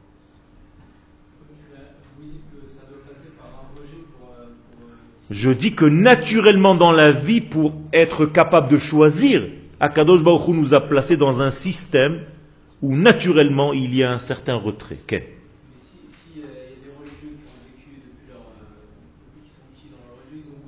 Je dis que naturellement dans la vie, pour être capable de choisir, Akadosh Baruch Hu nous a placés dans un système où naturellement il y a un certain retrait. Okay. Si y a des religieux qui ont vécu depuis qui sont petits dans leur religion, ils ont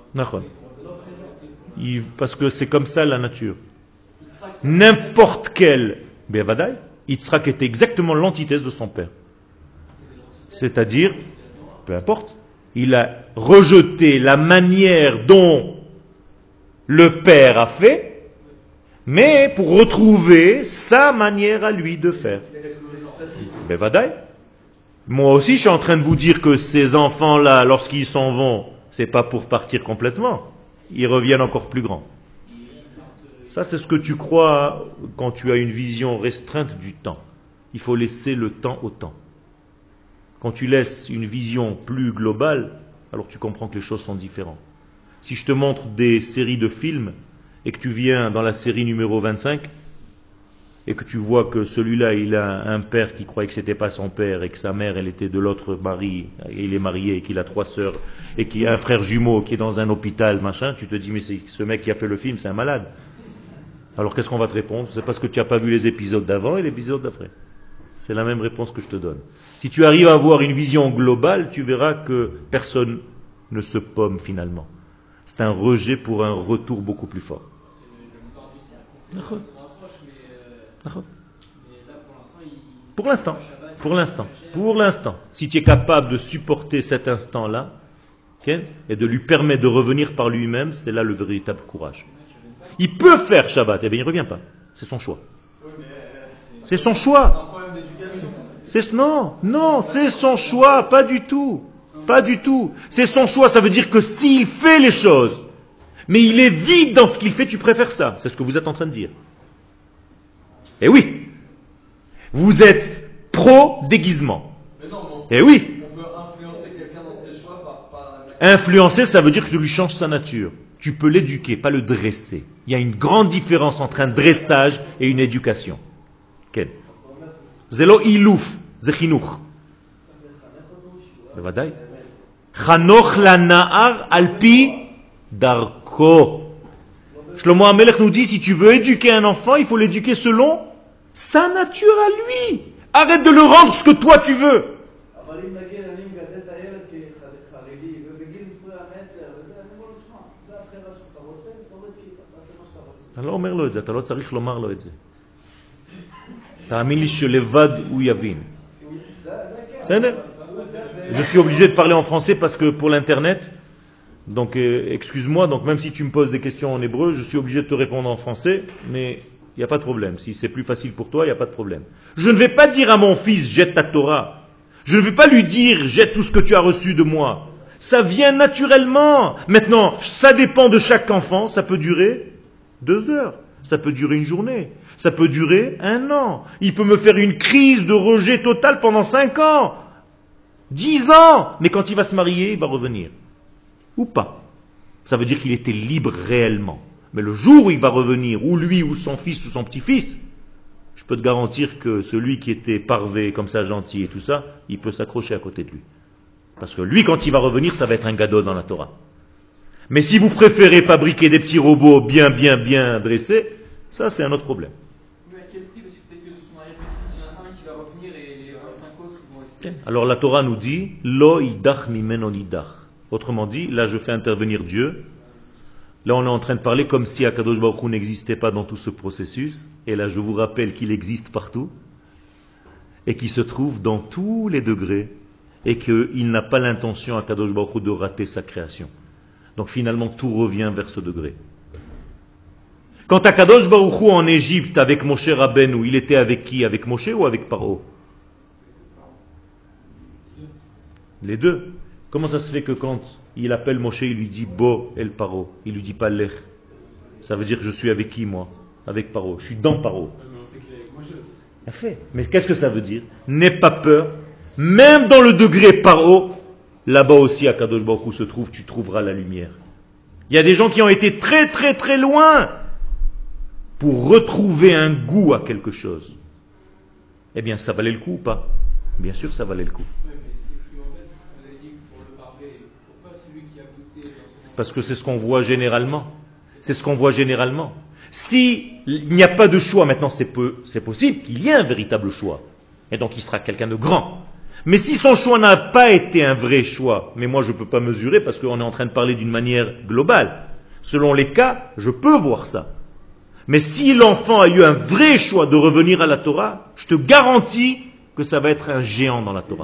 Parce que c'est comme ça la nature. N'importe quel Bevadaï, Yitzhak était exactement l'antithèse de son père. C'est-à-dire, peu importe, il a rejeté la manière dont le père a fait, mais pour retrouver sa manière à lui de faire. Bevadaï. Moi aussi, je suis en train de vous dire que ces enfants-là, lorsqu'ils s'en vont, c'est pas pour partir complètement. Ils reviennent encore plus grands. Ça, c'est ce que tu crois quand tu as une vision restreinte du temps. Il faut laisser le temps au temps. Quand tu laisses une vision plus globale, alors tu comprends que les choses sont différentes. Si je te montre des séries de films et que tu viens dans la série numéro 25 et que tu vois que celui-là, il a un père qui croyait que c'était pas son père et que sa mère, elle était de l'autre mari, et il est marié et qu'il a 3 sœurs et qu'il a un frère jumeau qui est dans un hôpital, machin, tu te dis, mais c'est ce mec qui a fait le film, c'est un malade. Alors qu'est-ce qu'on va te répondre? C'est parce que tu n'as pas vu les épisodes d'avant et l'épisode d'après. C'est la même réponse que je te donne. Si tu arrives à avoir une vision globale, tu verras que personne ne se pomme finalement. C'est un rejet pour un retour beaucoup plus fort. Pour l'instant. Si tu es capable de supporter cet instant-là, okay, et de lui permettre de revenir par lui-même, c'est là le véritable courage. Il peut faire Shabbat, eh bien il ne revient pas. C'est son choix. C'est son choix. Non, c'est son choix, pas du tout. Pas du tout. C'est son choix, ça veut dire que s'il fait les choses, mais il est vide dans ce qu'il fait, tu préfères ça. C'est ce que vous êtes en train de dire. Eh oui. Vous êtes pro-déguisement. Eh oui. On peut influencer quelqu'un dans ses choix par Influencer, ça veut dire que tu lui changes sa nature. Tu peux l'éduquer, pas le dresser. Il y a une grande différence entre un dressage et une éducation. Quel? Zelo ilouf, zechinuch. Bevadaï. Chanoch la na'ar alpi darko. Shlomo HaMelech nous dit, si tu veux éduquer un enfant, il faut l'éduquer selon sa nature à lui. Arrête de le rendre ce que toi tu veux. Alors, אומר לו את זה, אתה לא צריך לומר לו את זה. תאמין לי שלבד הוא יבין. בסדר? Je suis obligé de parler en français parce que pour l'internet, donc excuse-moi, donc même si tu me poses des questions en hébreu, je suis obligé de te répondre en français, mais il n'y a pas de problème. Si c'est plus facile pour toi, il n'y a pas de problème. Je ne vais pas dire à mon fils, jette ta Torah. Je ne vais pas lui dire, jette tout ce que tu as reçu de moi. Ça vient naturellement. Maintenant, ça dépend de chaque enfant, ça peut durer 2 heures, ça peut durer une journée, ça peut durer 1 an. Il peut me faire une crise de rejet total pendant 5 ans, 10 ans, mais quand il va se marier, il va revenir. Ou pas. Ça veut dire qu'il était libre réellement. Mais le jour où il va revenir, ou lui, ou son fils, ou son petit-fils, je peux te garantir que celui qui était parvé, comme ça, gentil et tout ça, il peut s'accrocher à côté de lui. Parce que lui, quand il va revenir, ça va être un gadol dans la Torah. Mais si vous préférez fabriquer des petits robots bien dressés, ça c'est un autre problème. Mais à quel prix? Parce que peut-être que de son arrière-petit, il y en a un qui va revenir et les 25 autres vont rester. Alors la Torah nous dit, Lo idach mimeno idach. Autrement dit, là je fais intervenir Dieu. Là on est en train de parler comme si Akadosh Baruch Hu n'existait pas dans tout ce processus. Et là je vous rappelle qu'il existe partout. Et qu'il se trouve dans tous les degrés. Et qu'il n'a pas l'intention, Akadosh Baruch Hu, de rater sa création. Donc finalement, tout revient vers ce degré. Quand Akadosh Baruch Hu en Égypte avec Moshe Rabbeinu, il était avec qui? Avec Moshe ou avec Paro? Les deux. Comment ça se fait que quand il appelle Moshe, il lui dit Bo el Paro, il lui dit pas Lech? Ça veut dire que je suis avec qui moi? Avec Paro. Je suis dans Paro. Mais qu'est-ce que ça veut dire? N'aie pas peur. Même dans le degré Paro, là-bas aussi, à Kadosh Baruch Hu se trouve, tu trouveras la lumière. Il y a des gens qui ont été très très très loin pour retrouver un goût à quelque chose. Eh bien, ça valait le coup ou pas? Bien sûr, ça valait le coup. Parce que c'est ce qu'on voit généralement. C'est ce qu'on voit généralement. Si il n'y a pas de choix, maintenant c'est possible qu'il y ait un véritable choix. Et donc il sera quelqu'un de grand. Mais si son choix n'a pas été un vrai choix, mais moi je ne peux pas mesurer parce qu'on est en train de parler d'une manière globale, selon les cas, je peux voir ça. Mais si l'enfant a eu un vrai choix de revenir à la Torah, je te garantis que ça va être un géant dans la Torah.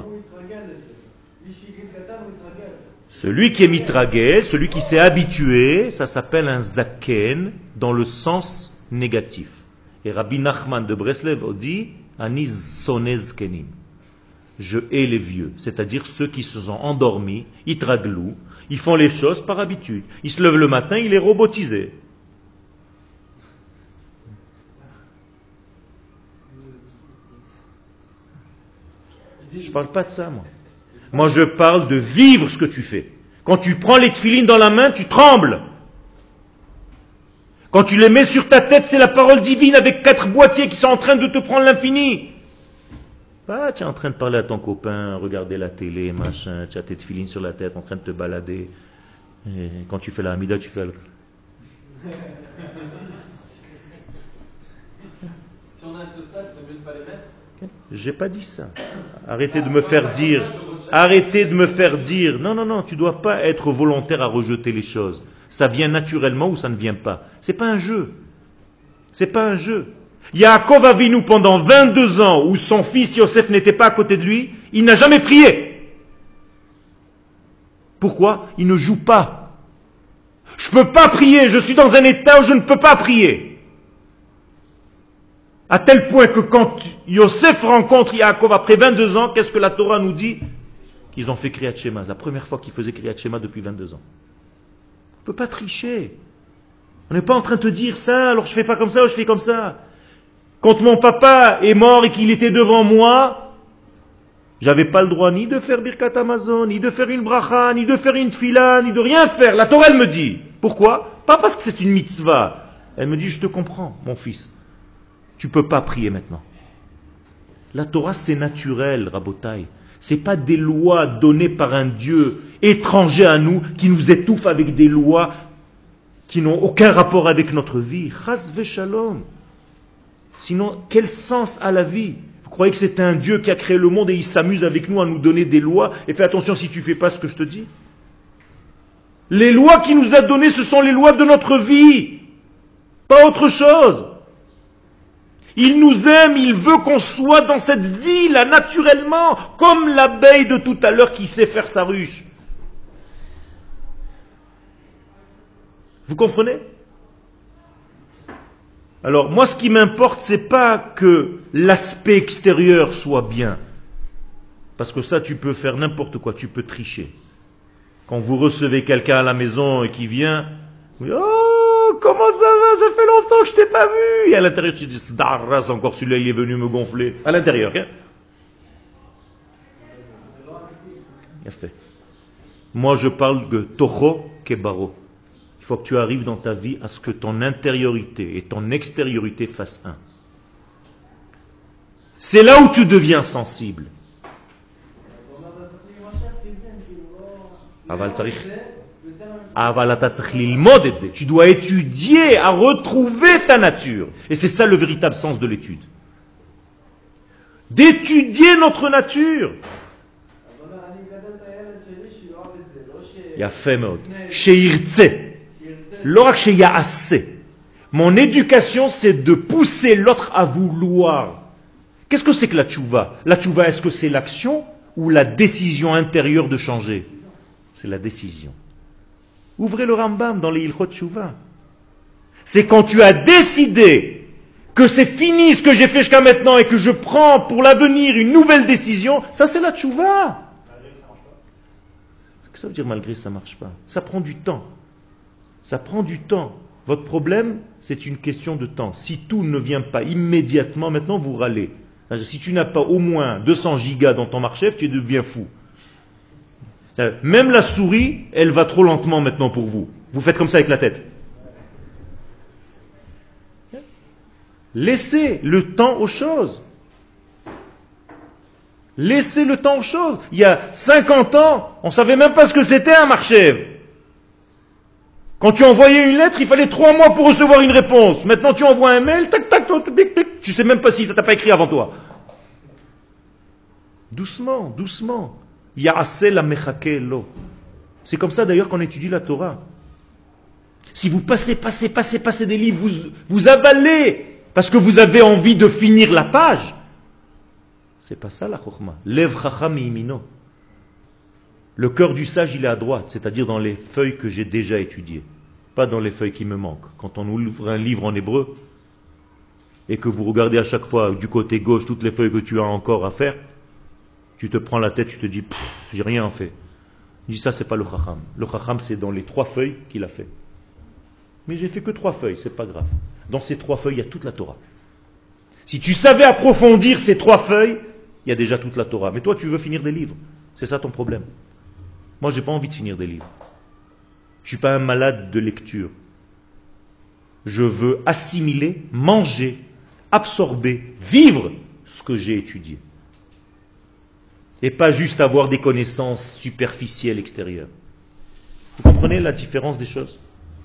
Celui qui est mitragel, celui qui s'est habitué, ça s'appelle un zaken dans le sens négatif. Et Rabbi Nachman de Breslev dit Ani sonez kenim. Je hais les vieux, c'est-à-dire ceux qui se sont endormis, ils traglou, ils font les choses par habitude. Ils se lèvent le matin, il est robotisé. Je ne parle pas de ça, moi. Moi, je parle de vivre ce que tu fais. Quand tu prends les tefilines dans la main, tu trembles. Quand tu les mets sur ta tête, c'est la parole divine avec 4 boîtiers qui sont en train de te prendre l'infini. Ah, tu es en train de parler à ton copain, regarder la télé, machin, tu as tes tefilines sur la tête, en train de te balader. Et quand tu fais la hamida, tu fais le... Si on est à ce stade, c'est mieux de ne pas les mettre. J'ai pas dit ça. Arrêtez de me faire dire. Arrêtez de me faire dire. Non, non, non, tu dois pas être volontaire à rejeter les choses. Ça vient naturellement ou ça ne vient pas. C'est pas un jeu. C'est pas un jeu. Yaakov Avinu, pendant 22 ans, où son fils Yosef n'était pas à côté de lui, il n'a jamais prié. Pourquoi? Il ne joue pas. Je ne peux pas prier, je suis dans un état où je ne peux pas prier. À tel point que quand Yosef rencontre Yaakov après 22 ans, qu'est-ce que la Torah nous dit? Qu'ils ont fait Kriyat Shema. La première fois qu'ils faisaient Kriyat Shema depuis 22 ans. On ne peut pas tricher. On n'est pas en train de te dire ça, alors je fais pas comme ça, ou je fais comme ça. Quand mon papa est mort et qu'il était devant moi, j'avais pas le droit ni de faire Birkat Hamazon, ni de faire une bracha, ni de faire une tfila, ni de rien faire. La Torah, elle me dit. Pourquoi? Pas parce que c'est une mitzvah. Elle me dit, je te comprends, mon fils. Tu ne peux pas prier maintenant. La Torah, c'est naturel, Rabotai. Ce n'est pas des lois données par un Dieu étranger à nous qui nous étouffe avec des lois qui n'ont aucun rapport avec notre vie. Chas v'shalom. Sinon, quel sens a la vie? Vous croyez que c'est un Dieu qui a créé le monde et il s'amuse avec nous à nous donner des lois? Et fais attention si tu ne fais pas ce que je te dis. Les lois qu'il nous a données, ce sont les lois de notre vie. Pas autre chose. Il nous aime, il veut qu'on soit dans cette vie-là, naturellement, comme l'abeille de tout à l'heure qui sait faire sa ruche. Vous comprenez? Alors, moi, ce qui m'importe, c'est pas que l'aspect extérieur soit bien. Parce que ça, tu peux faire n'importe quoi, tu peux tricher. Quand vous recevez quelqu'un à la maison et qui vient, vous dites, oh, comment ça va? Ça fait longtemps que je t'ai pas vu. Et à l'intérieur, tu dis, Sdarras, encore celui-là, il est venu me gonfler. À l'intérieur, hein? Bien fait. Moi, je parle de Toho Kebaro. Il faut que tu arrives dans ta vie à ce que ton intériorité et ton extériorité fassent un. C'est là où tu deviens sensible. Tu dois étudier à retrouver ta nature. Et c'est ça le véritable sens de l'étude. D'étudier notre nature. Mon éducation, c'est de pousser l'autre à vouloir. Qu'est-ce que c'est que la tchouva? La tchouva, est-ce que c'est l'action ou la décision intérieure de changer? C'est la décision. Ouvrez le Rambam dans les Ilchot Tchouva. C'est quand tu as décidé que c'est fini ce que j'ai fait jusqu'à maintenant et que je prends pour l'avenir une nouvelle décision, ça c'est la tchouva. Qu'est-ce que ça veut dire malgré ça ne marche pas? Ça prend du temps. Ça prend du temps. Votre problème, c'est une question de temps. Si tout ne vient pas immédiatement, maintenant vous râlez. Si tu n'as pas au moins 200 gigas dans ton marché, tu deviens fou. Même la souris, elle va trop lentement maintenant pour vous. Vous faites comme ça avec la tête. Laissez le temps aux choses. Laissez le temps aux choses. Il y a 50 ans, on ne savait même pas ce que c'était un marché. Quand tu envoyais une lettre, il fallait 3 mois pour recevoir une réponse. Maintenant, tu envoies un mail, tac, tac, tac, tac, tac, tu ne sais même pas si tu n'as pas écrit avant toi. Doucement, doucement. Ya'aseh la mechake lo. C'est comme ça d'ailleurs qu'on étudie la Torah. Si vous passez des livres, vous avalez, parce que vous avez envie de finir la page. C'est pas ça la chokhma. Lev chacham yimino. Le cœur du sage, il est à droite, c'est-à-dire dans les feuilles que j'ai déjà étudiées, pas dans les feuilles qui me manquent. Quand on ouvre un livre en hébreu, et que vous regardez à chaque fois du côté gauche toutes les feuilles que tu as encore à faire, tu te prends la tête, tu te dis, j'ai rien fait. Je dis ça, c'est pas le chacham. Le chacham, c'est dans les 3 feuilles qu'il a fait. Mais j'ai fait que 3 feuilles, c'est pas grave. Dans ces 3 feuilles, il y a toute la Torah. Si tu savais approfondir ces 3 feuilles, il y a déjà toute la Torah. Mais toi, tu veux finir des livres. C'est ça ton problème. Moi, j'ai pas envie de finir des livres. Je suis pas un malade de lecture. Je veux assimiler, manger, absorber, vivre ce que j'ai étudié. Et pas juste avoir des connaissances superficielles extérieures. Vous comprenez la différence des choses?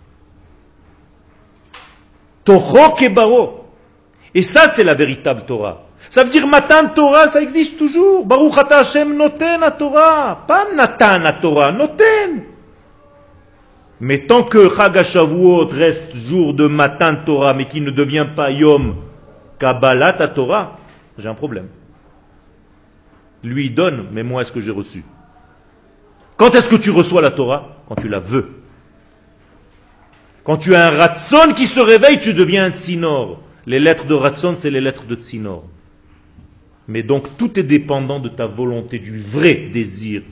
Toho kebaro. Et ça, c'est la véritable Torah. Ça veut dire Matan Torah, ça existe toujours. Baruch ata Hashem noten a Torah. Pas Natan a Torah, noten. Mais tant que Chag HaShavuot reste jour de Matan Torah, mais qui ne devient pas Yom Kabbalat à Torah, j'ai un problème. Lui il donne, mais moi est-ce que j'ai reçu? Quand est-ce que tu reçois la Torah? Quand tu la veux. Quand tu as un Ratson qui se réveille, tu deviens un Tsinor. Les lettres de Ratson, c'est les lettres de Tsinor. Mais donc tout est dépendant de ta volonté, du vrai désir.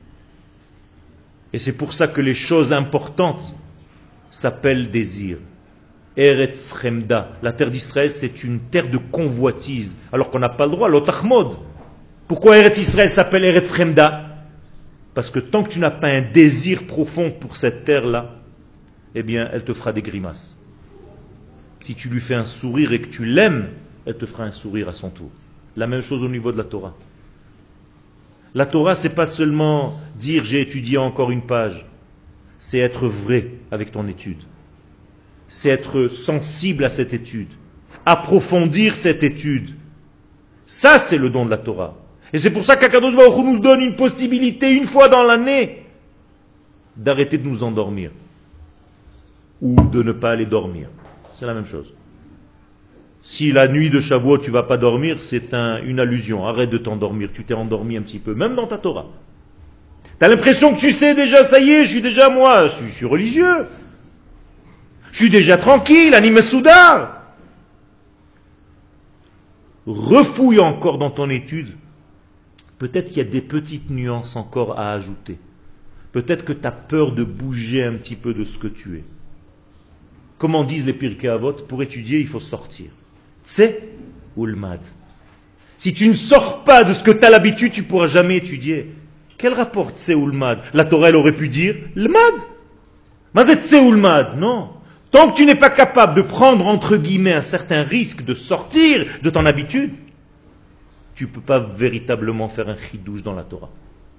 Et c'est pour ça que les choses importantes s'appellent désir. Eretz Chemda, la terre d'Israël, c'est une terre de convoitise, alors qu'on n'a pas le droit, l'otachmod. Pourquoi Eretz Israël s'appelle Eretz Chemda? Parce que tant que tu n'as pas un désir profond pour cette terre-là, eh bien, elle te fera des grimaces. Si tu lui fais un sourire et que tu l'aimes, elle te fera un sourire à son tour. La même chose au niveau de la Torah. La Torah, c'est pas seulement dire j'ai étudié encore une page. C'est être vrai avec ton étude. C'est être sensible à cette étude. Approfondir cette étude. Ça, c'est le don de la Torah. Et c'est pour ça qu'Akadosh Baruch Hu nous donne une possibilité, une fois dans l'année, d'arrêter de nous endormir. Ou de ne pas aller dormir. C'est la même chose. Si la nuit de Shavuot tu ne vas pas dormir, c'est une allusion. Arrête de t'endormir. Tu t'es endormi un petit peu, même dans ta Torah. Tu as l'impression que tu sais déjà, ça y est, je suis religieux. Je suis déjà tranquille, animé soudar. Refouille encore dans ton étude. Peut-être qu'il y a des petites nuances encore à ajouter. Peut-être que tu as peur de bouger un petit peu de ce que tu es. Comment disent les Pirkei Avot, pour étudier, il faut sortir. C'est Ulmad. Si tu ne sors pas de ce que tu as l'habitude, tu ne pourras jamais étudier. Quel rapport c'est Ulmad? La Torah, elle aurait pu dire L'mad. Mais c'est Ulmad. Non. Tant que tu n'es pas capable de prendre, entre guillemets, un certain risque de sortir de ton habitude, tu ne peux pas véritablement faire un chidouche dans la Torah.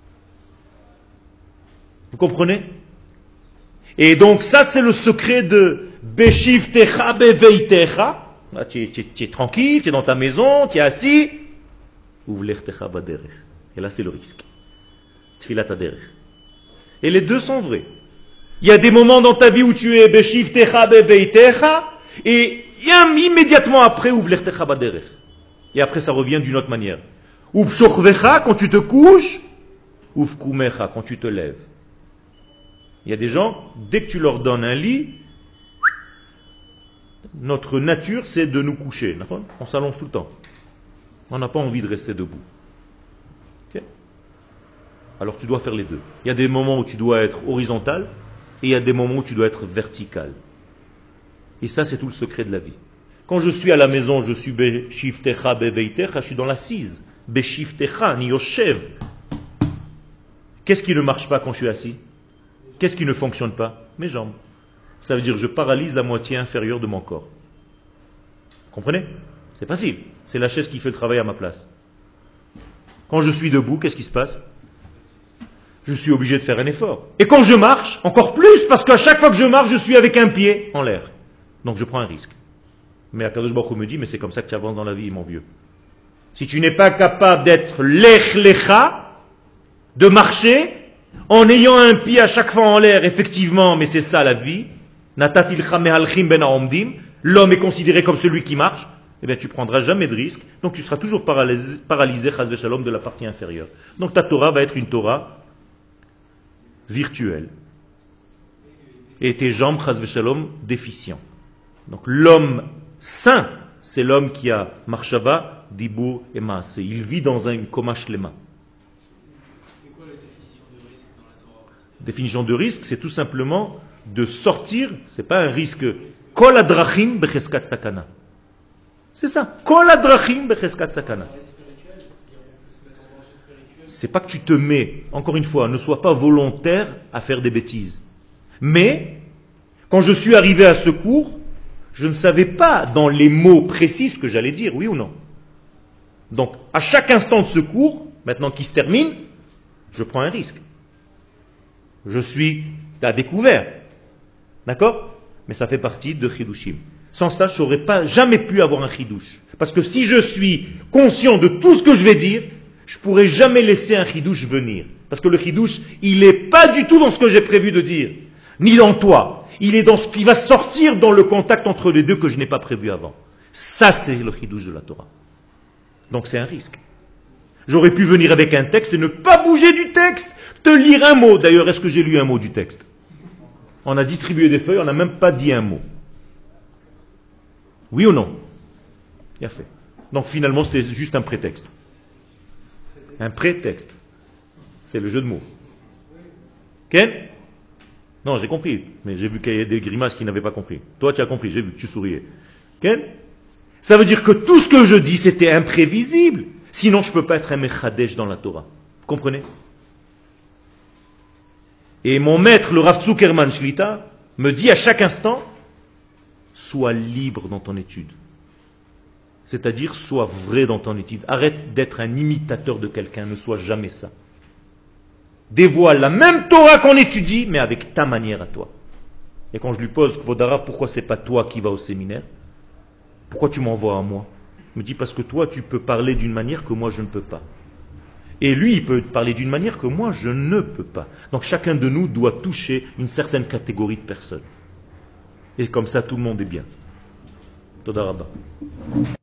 Vous comprenez? Et donc ça, c'est le secret de Beshivtecha beveitecha. Là, tu es tranquille, tu es dans ta maison, tu es assis. Uvlechtecha baderech. Et là, c'est le risque. Tfilat haderech. Et les deux sont vrais. Il y a des moments dans ta vie où tu es Beshivtecha beveitecha, et immédiatement après, Uvlechtecha baderech. Et après, ça revient d'une autre manière. Uvshochvecha, quand tu te couches, Uvkumecha, quand tu te lèves. Il y a des gens, dès que tu leur donnes un lit, notre nature, c'est de nous coucher. On s'allonge tout le temps. On n'a pas envie de rester debout. Okay? Alors tu dois faire les deux. Il y a des moments où tu dois être horizontal, et il y a des moments où tu dois être vertical. Et ça, c'est tout le secret de la vie. Quand je suis à la maison, je suis Beshivtecha beveitecha, je suis dans l'assise. Beshivtecha ni yoshev. Qu'est-ce qui ne marche pas quand je suis assis? Qu'est-ce qui ne fonctionne pas? Mes jambes. Ça veut dire que je paralyse la moitié inférieure de mon corps. Comprenez? C'est facile. C'est la chaise qui fait le travail à ma place. Quand je suis debout, qu'est-ce qui se passe? Je suis obligé de faire un effort. Et quand je marche, encore plus, parce qu'à chaque fois que je marche, je suis avec un pied en l'air. Donc je prends un risque. Mais Akadosh Baruch Hu me dit, mais c'est comme ça que tu avances dans la vie, mon vieux. Si tu n'es pas capable d'être lech lecha, de marcher, en ayant un pied à chaque fois en l'air, effectivement, mais c'est ça la vie, natatilcha mehalchim ben haomdim, l'homme est considéré comme celui qui marche, eh bien tu ne prendras jamais de risque, donc tu seras toujours paralysé chas v'shalom, de la partie inférieure. Donc ta Torah va être une Torah virtuelle. Et tes jambes, chas v'shalom, déficients. Donc l'homme saint, c'est l'homme qui a marshaba, dibur et maaseh. Il vit dans un koma shlema. C'est quoi la définition de risque dans la Torah? Définition de risque, c'est tout simplement de sortir, c'est pas un risque, kol adrachim becheskat sakana. C'est ça, kol adrachim becheskat sakana. C'est pas que tu te mets, encore une fois, ne sois pas volontaire à faire des bêtises. Mais, quand je suis arrivé à ce cours, je ne savais pas dans les mots précis ce que j'allais dire, oui ou non. Donc, à chaque instant de ce cours, maintenant qu'il se termine, je prends un risque. Je suis à découvert. D'accord? Mais ça fait partie de Chidushim. Sans ça, je n'aurais pas jamais pu avoir un Chidush. Parce que si je suis conscient de tout ce que je vais dire, je ne pourrais jamais laisser un Chidush venir. Parce que le Chidush, il n'est pas du tout dans ce que j'ai prévu de dire. Ni dans toi. Il est dans ce qui va sortir dans le contact entre les deux que je n'ai pas prévu avant. Ça, c'est le Chidush de la Torah. Donc c'est un risque. J'aurais pu venir avec un texte et ne pas bouger du texte, te lire un mot. D'ailleurs, est-ce que j'ai lu un mot du texte? On a distribué des feuilles, on n'a même pas dit un mot. Oui ou non? Bien fait. Donc finalement, c'était juste un prétexte. Un prétexte. C'est le jeu de mots. Ok? Non, j'ai compris. Mais j'ai vu qu'il y a des grimaces qui n'avaient pas compris. Toi, tu as compris, j'ai vu que tu souriais. Ok? Ça veut dire que tout ce que je dis, c'était imprévisible. Sinon, je ne peux pas être un mechadesh dans la Torah. Vous comprenez? Et mon maître, le Rav Zuckerman Shlita, me dit à chaque instant, sois libre dans ton étude. C'est-à-dire, sois vrai dans ton étude. Arrête d'être un imitateur de quelqu'un, ne sois jamais ça. Dévoile la même Torah qu'on étudie, mais avec ta manière à toi. Et quand je lui pose, Kvodara, pourquoi c'est pas toi qui vas au séminaire? Pourquoi tu m'envoies à moi? Il me dit, parce que toi, tu peux parler d'une manière que moi, je ne peux pas. Et lui, il peut parler d'une manière que moi, je ne peux pas. Donc chacun de nous doit toucher une certaine catégorie de personnes. Et comme ça, tout le monde est bien. Toda Rabba.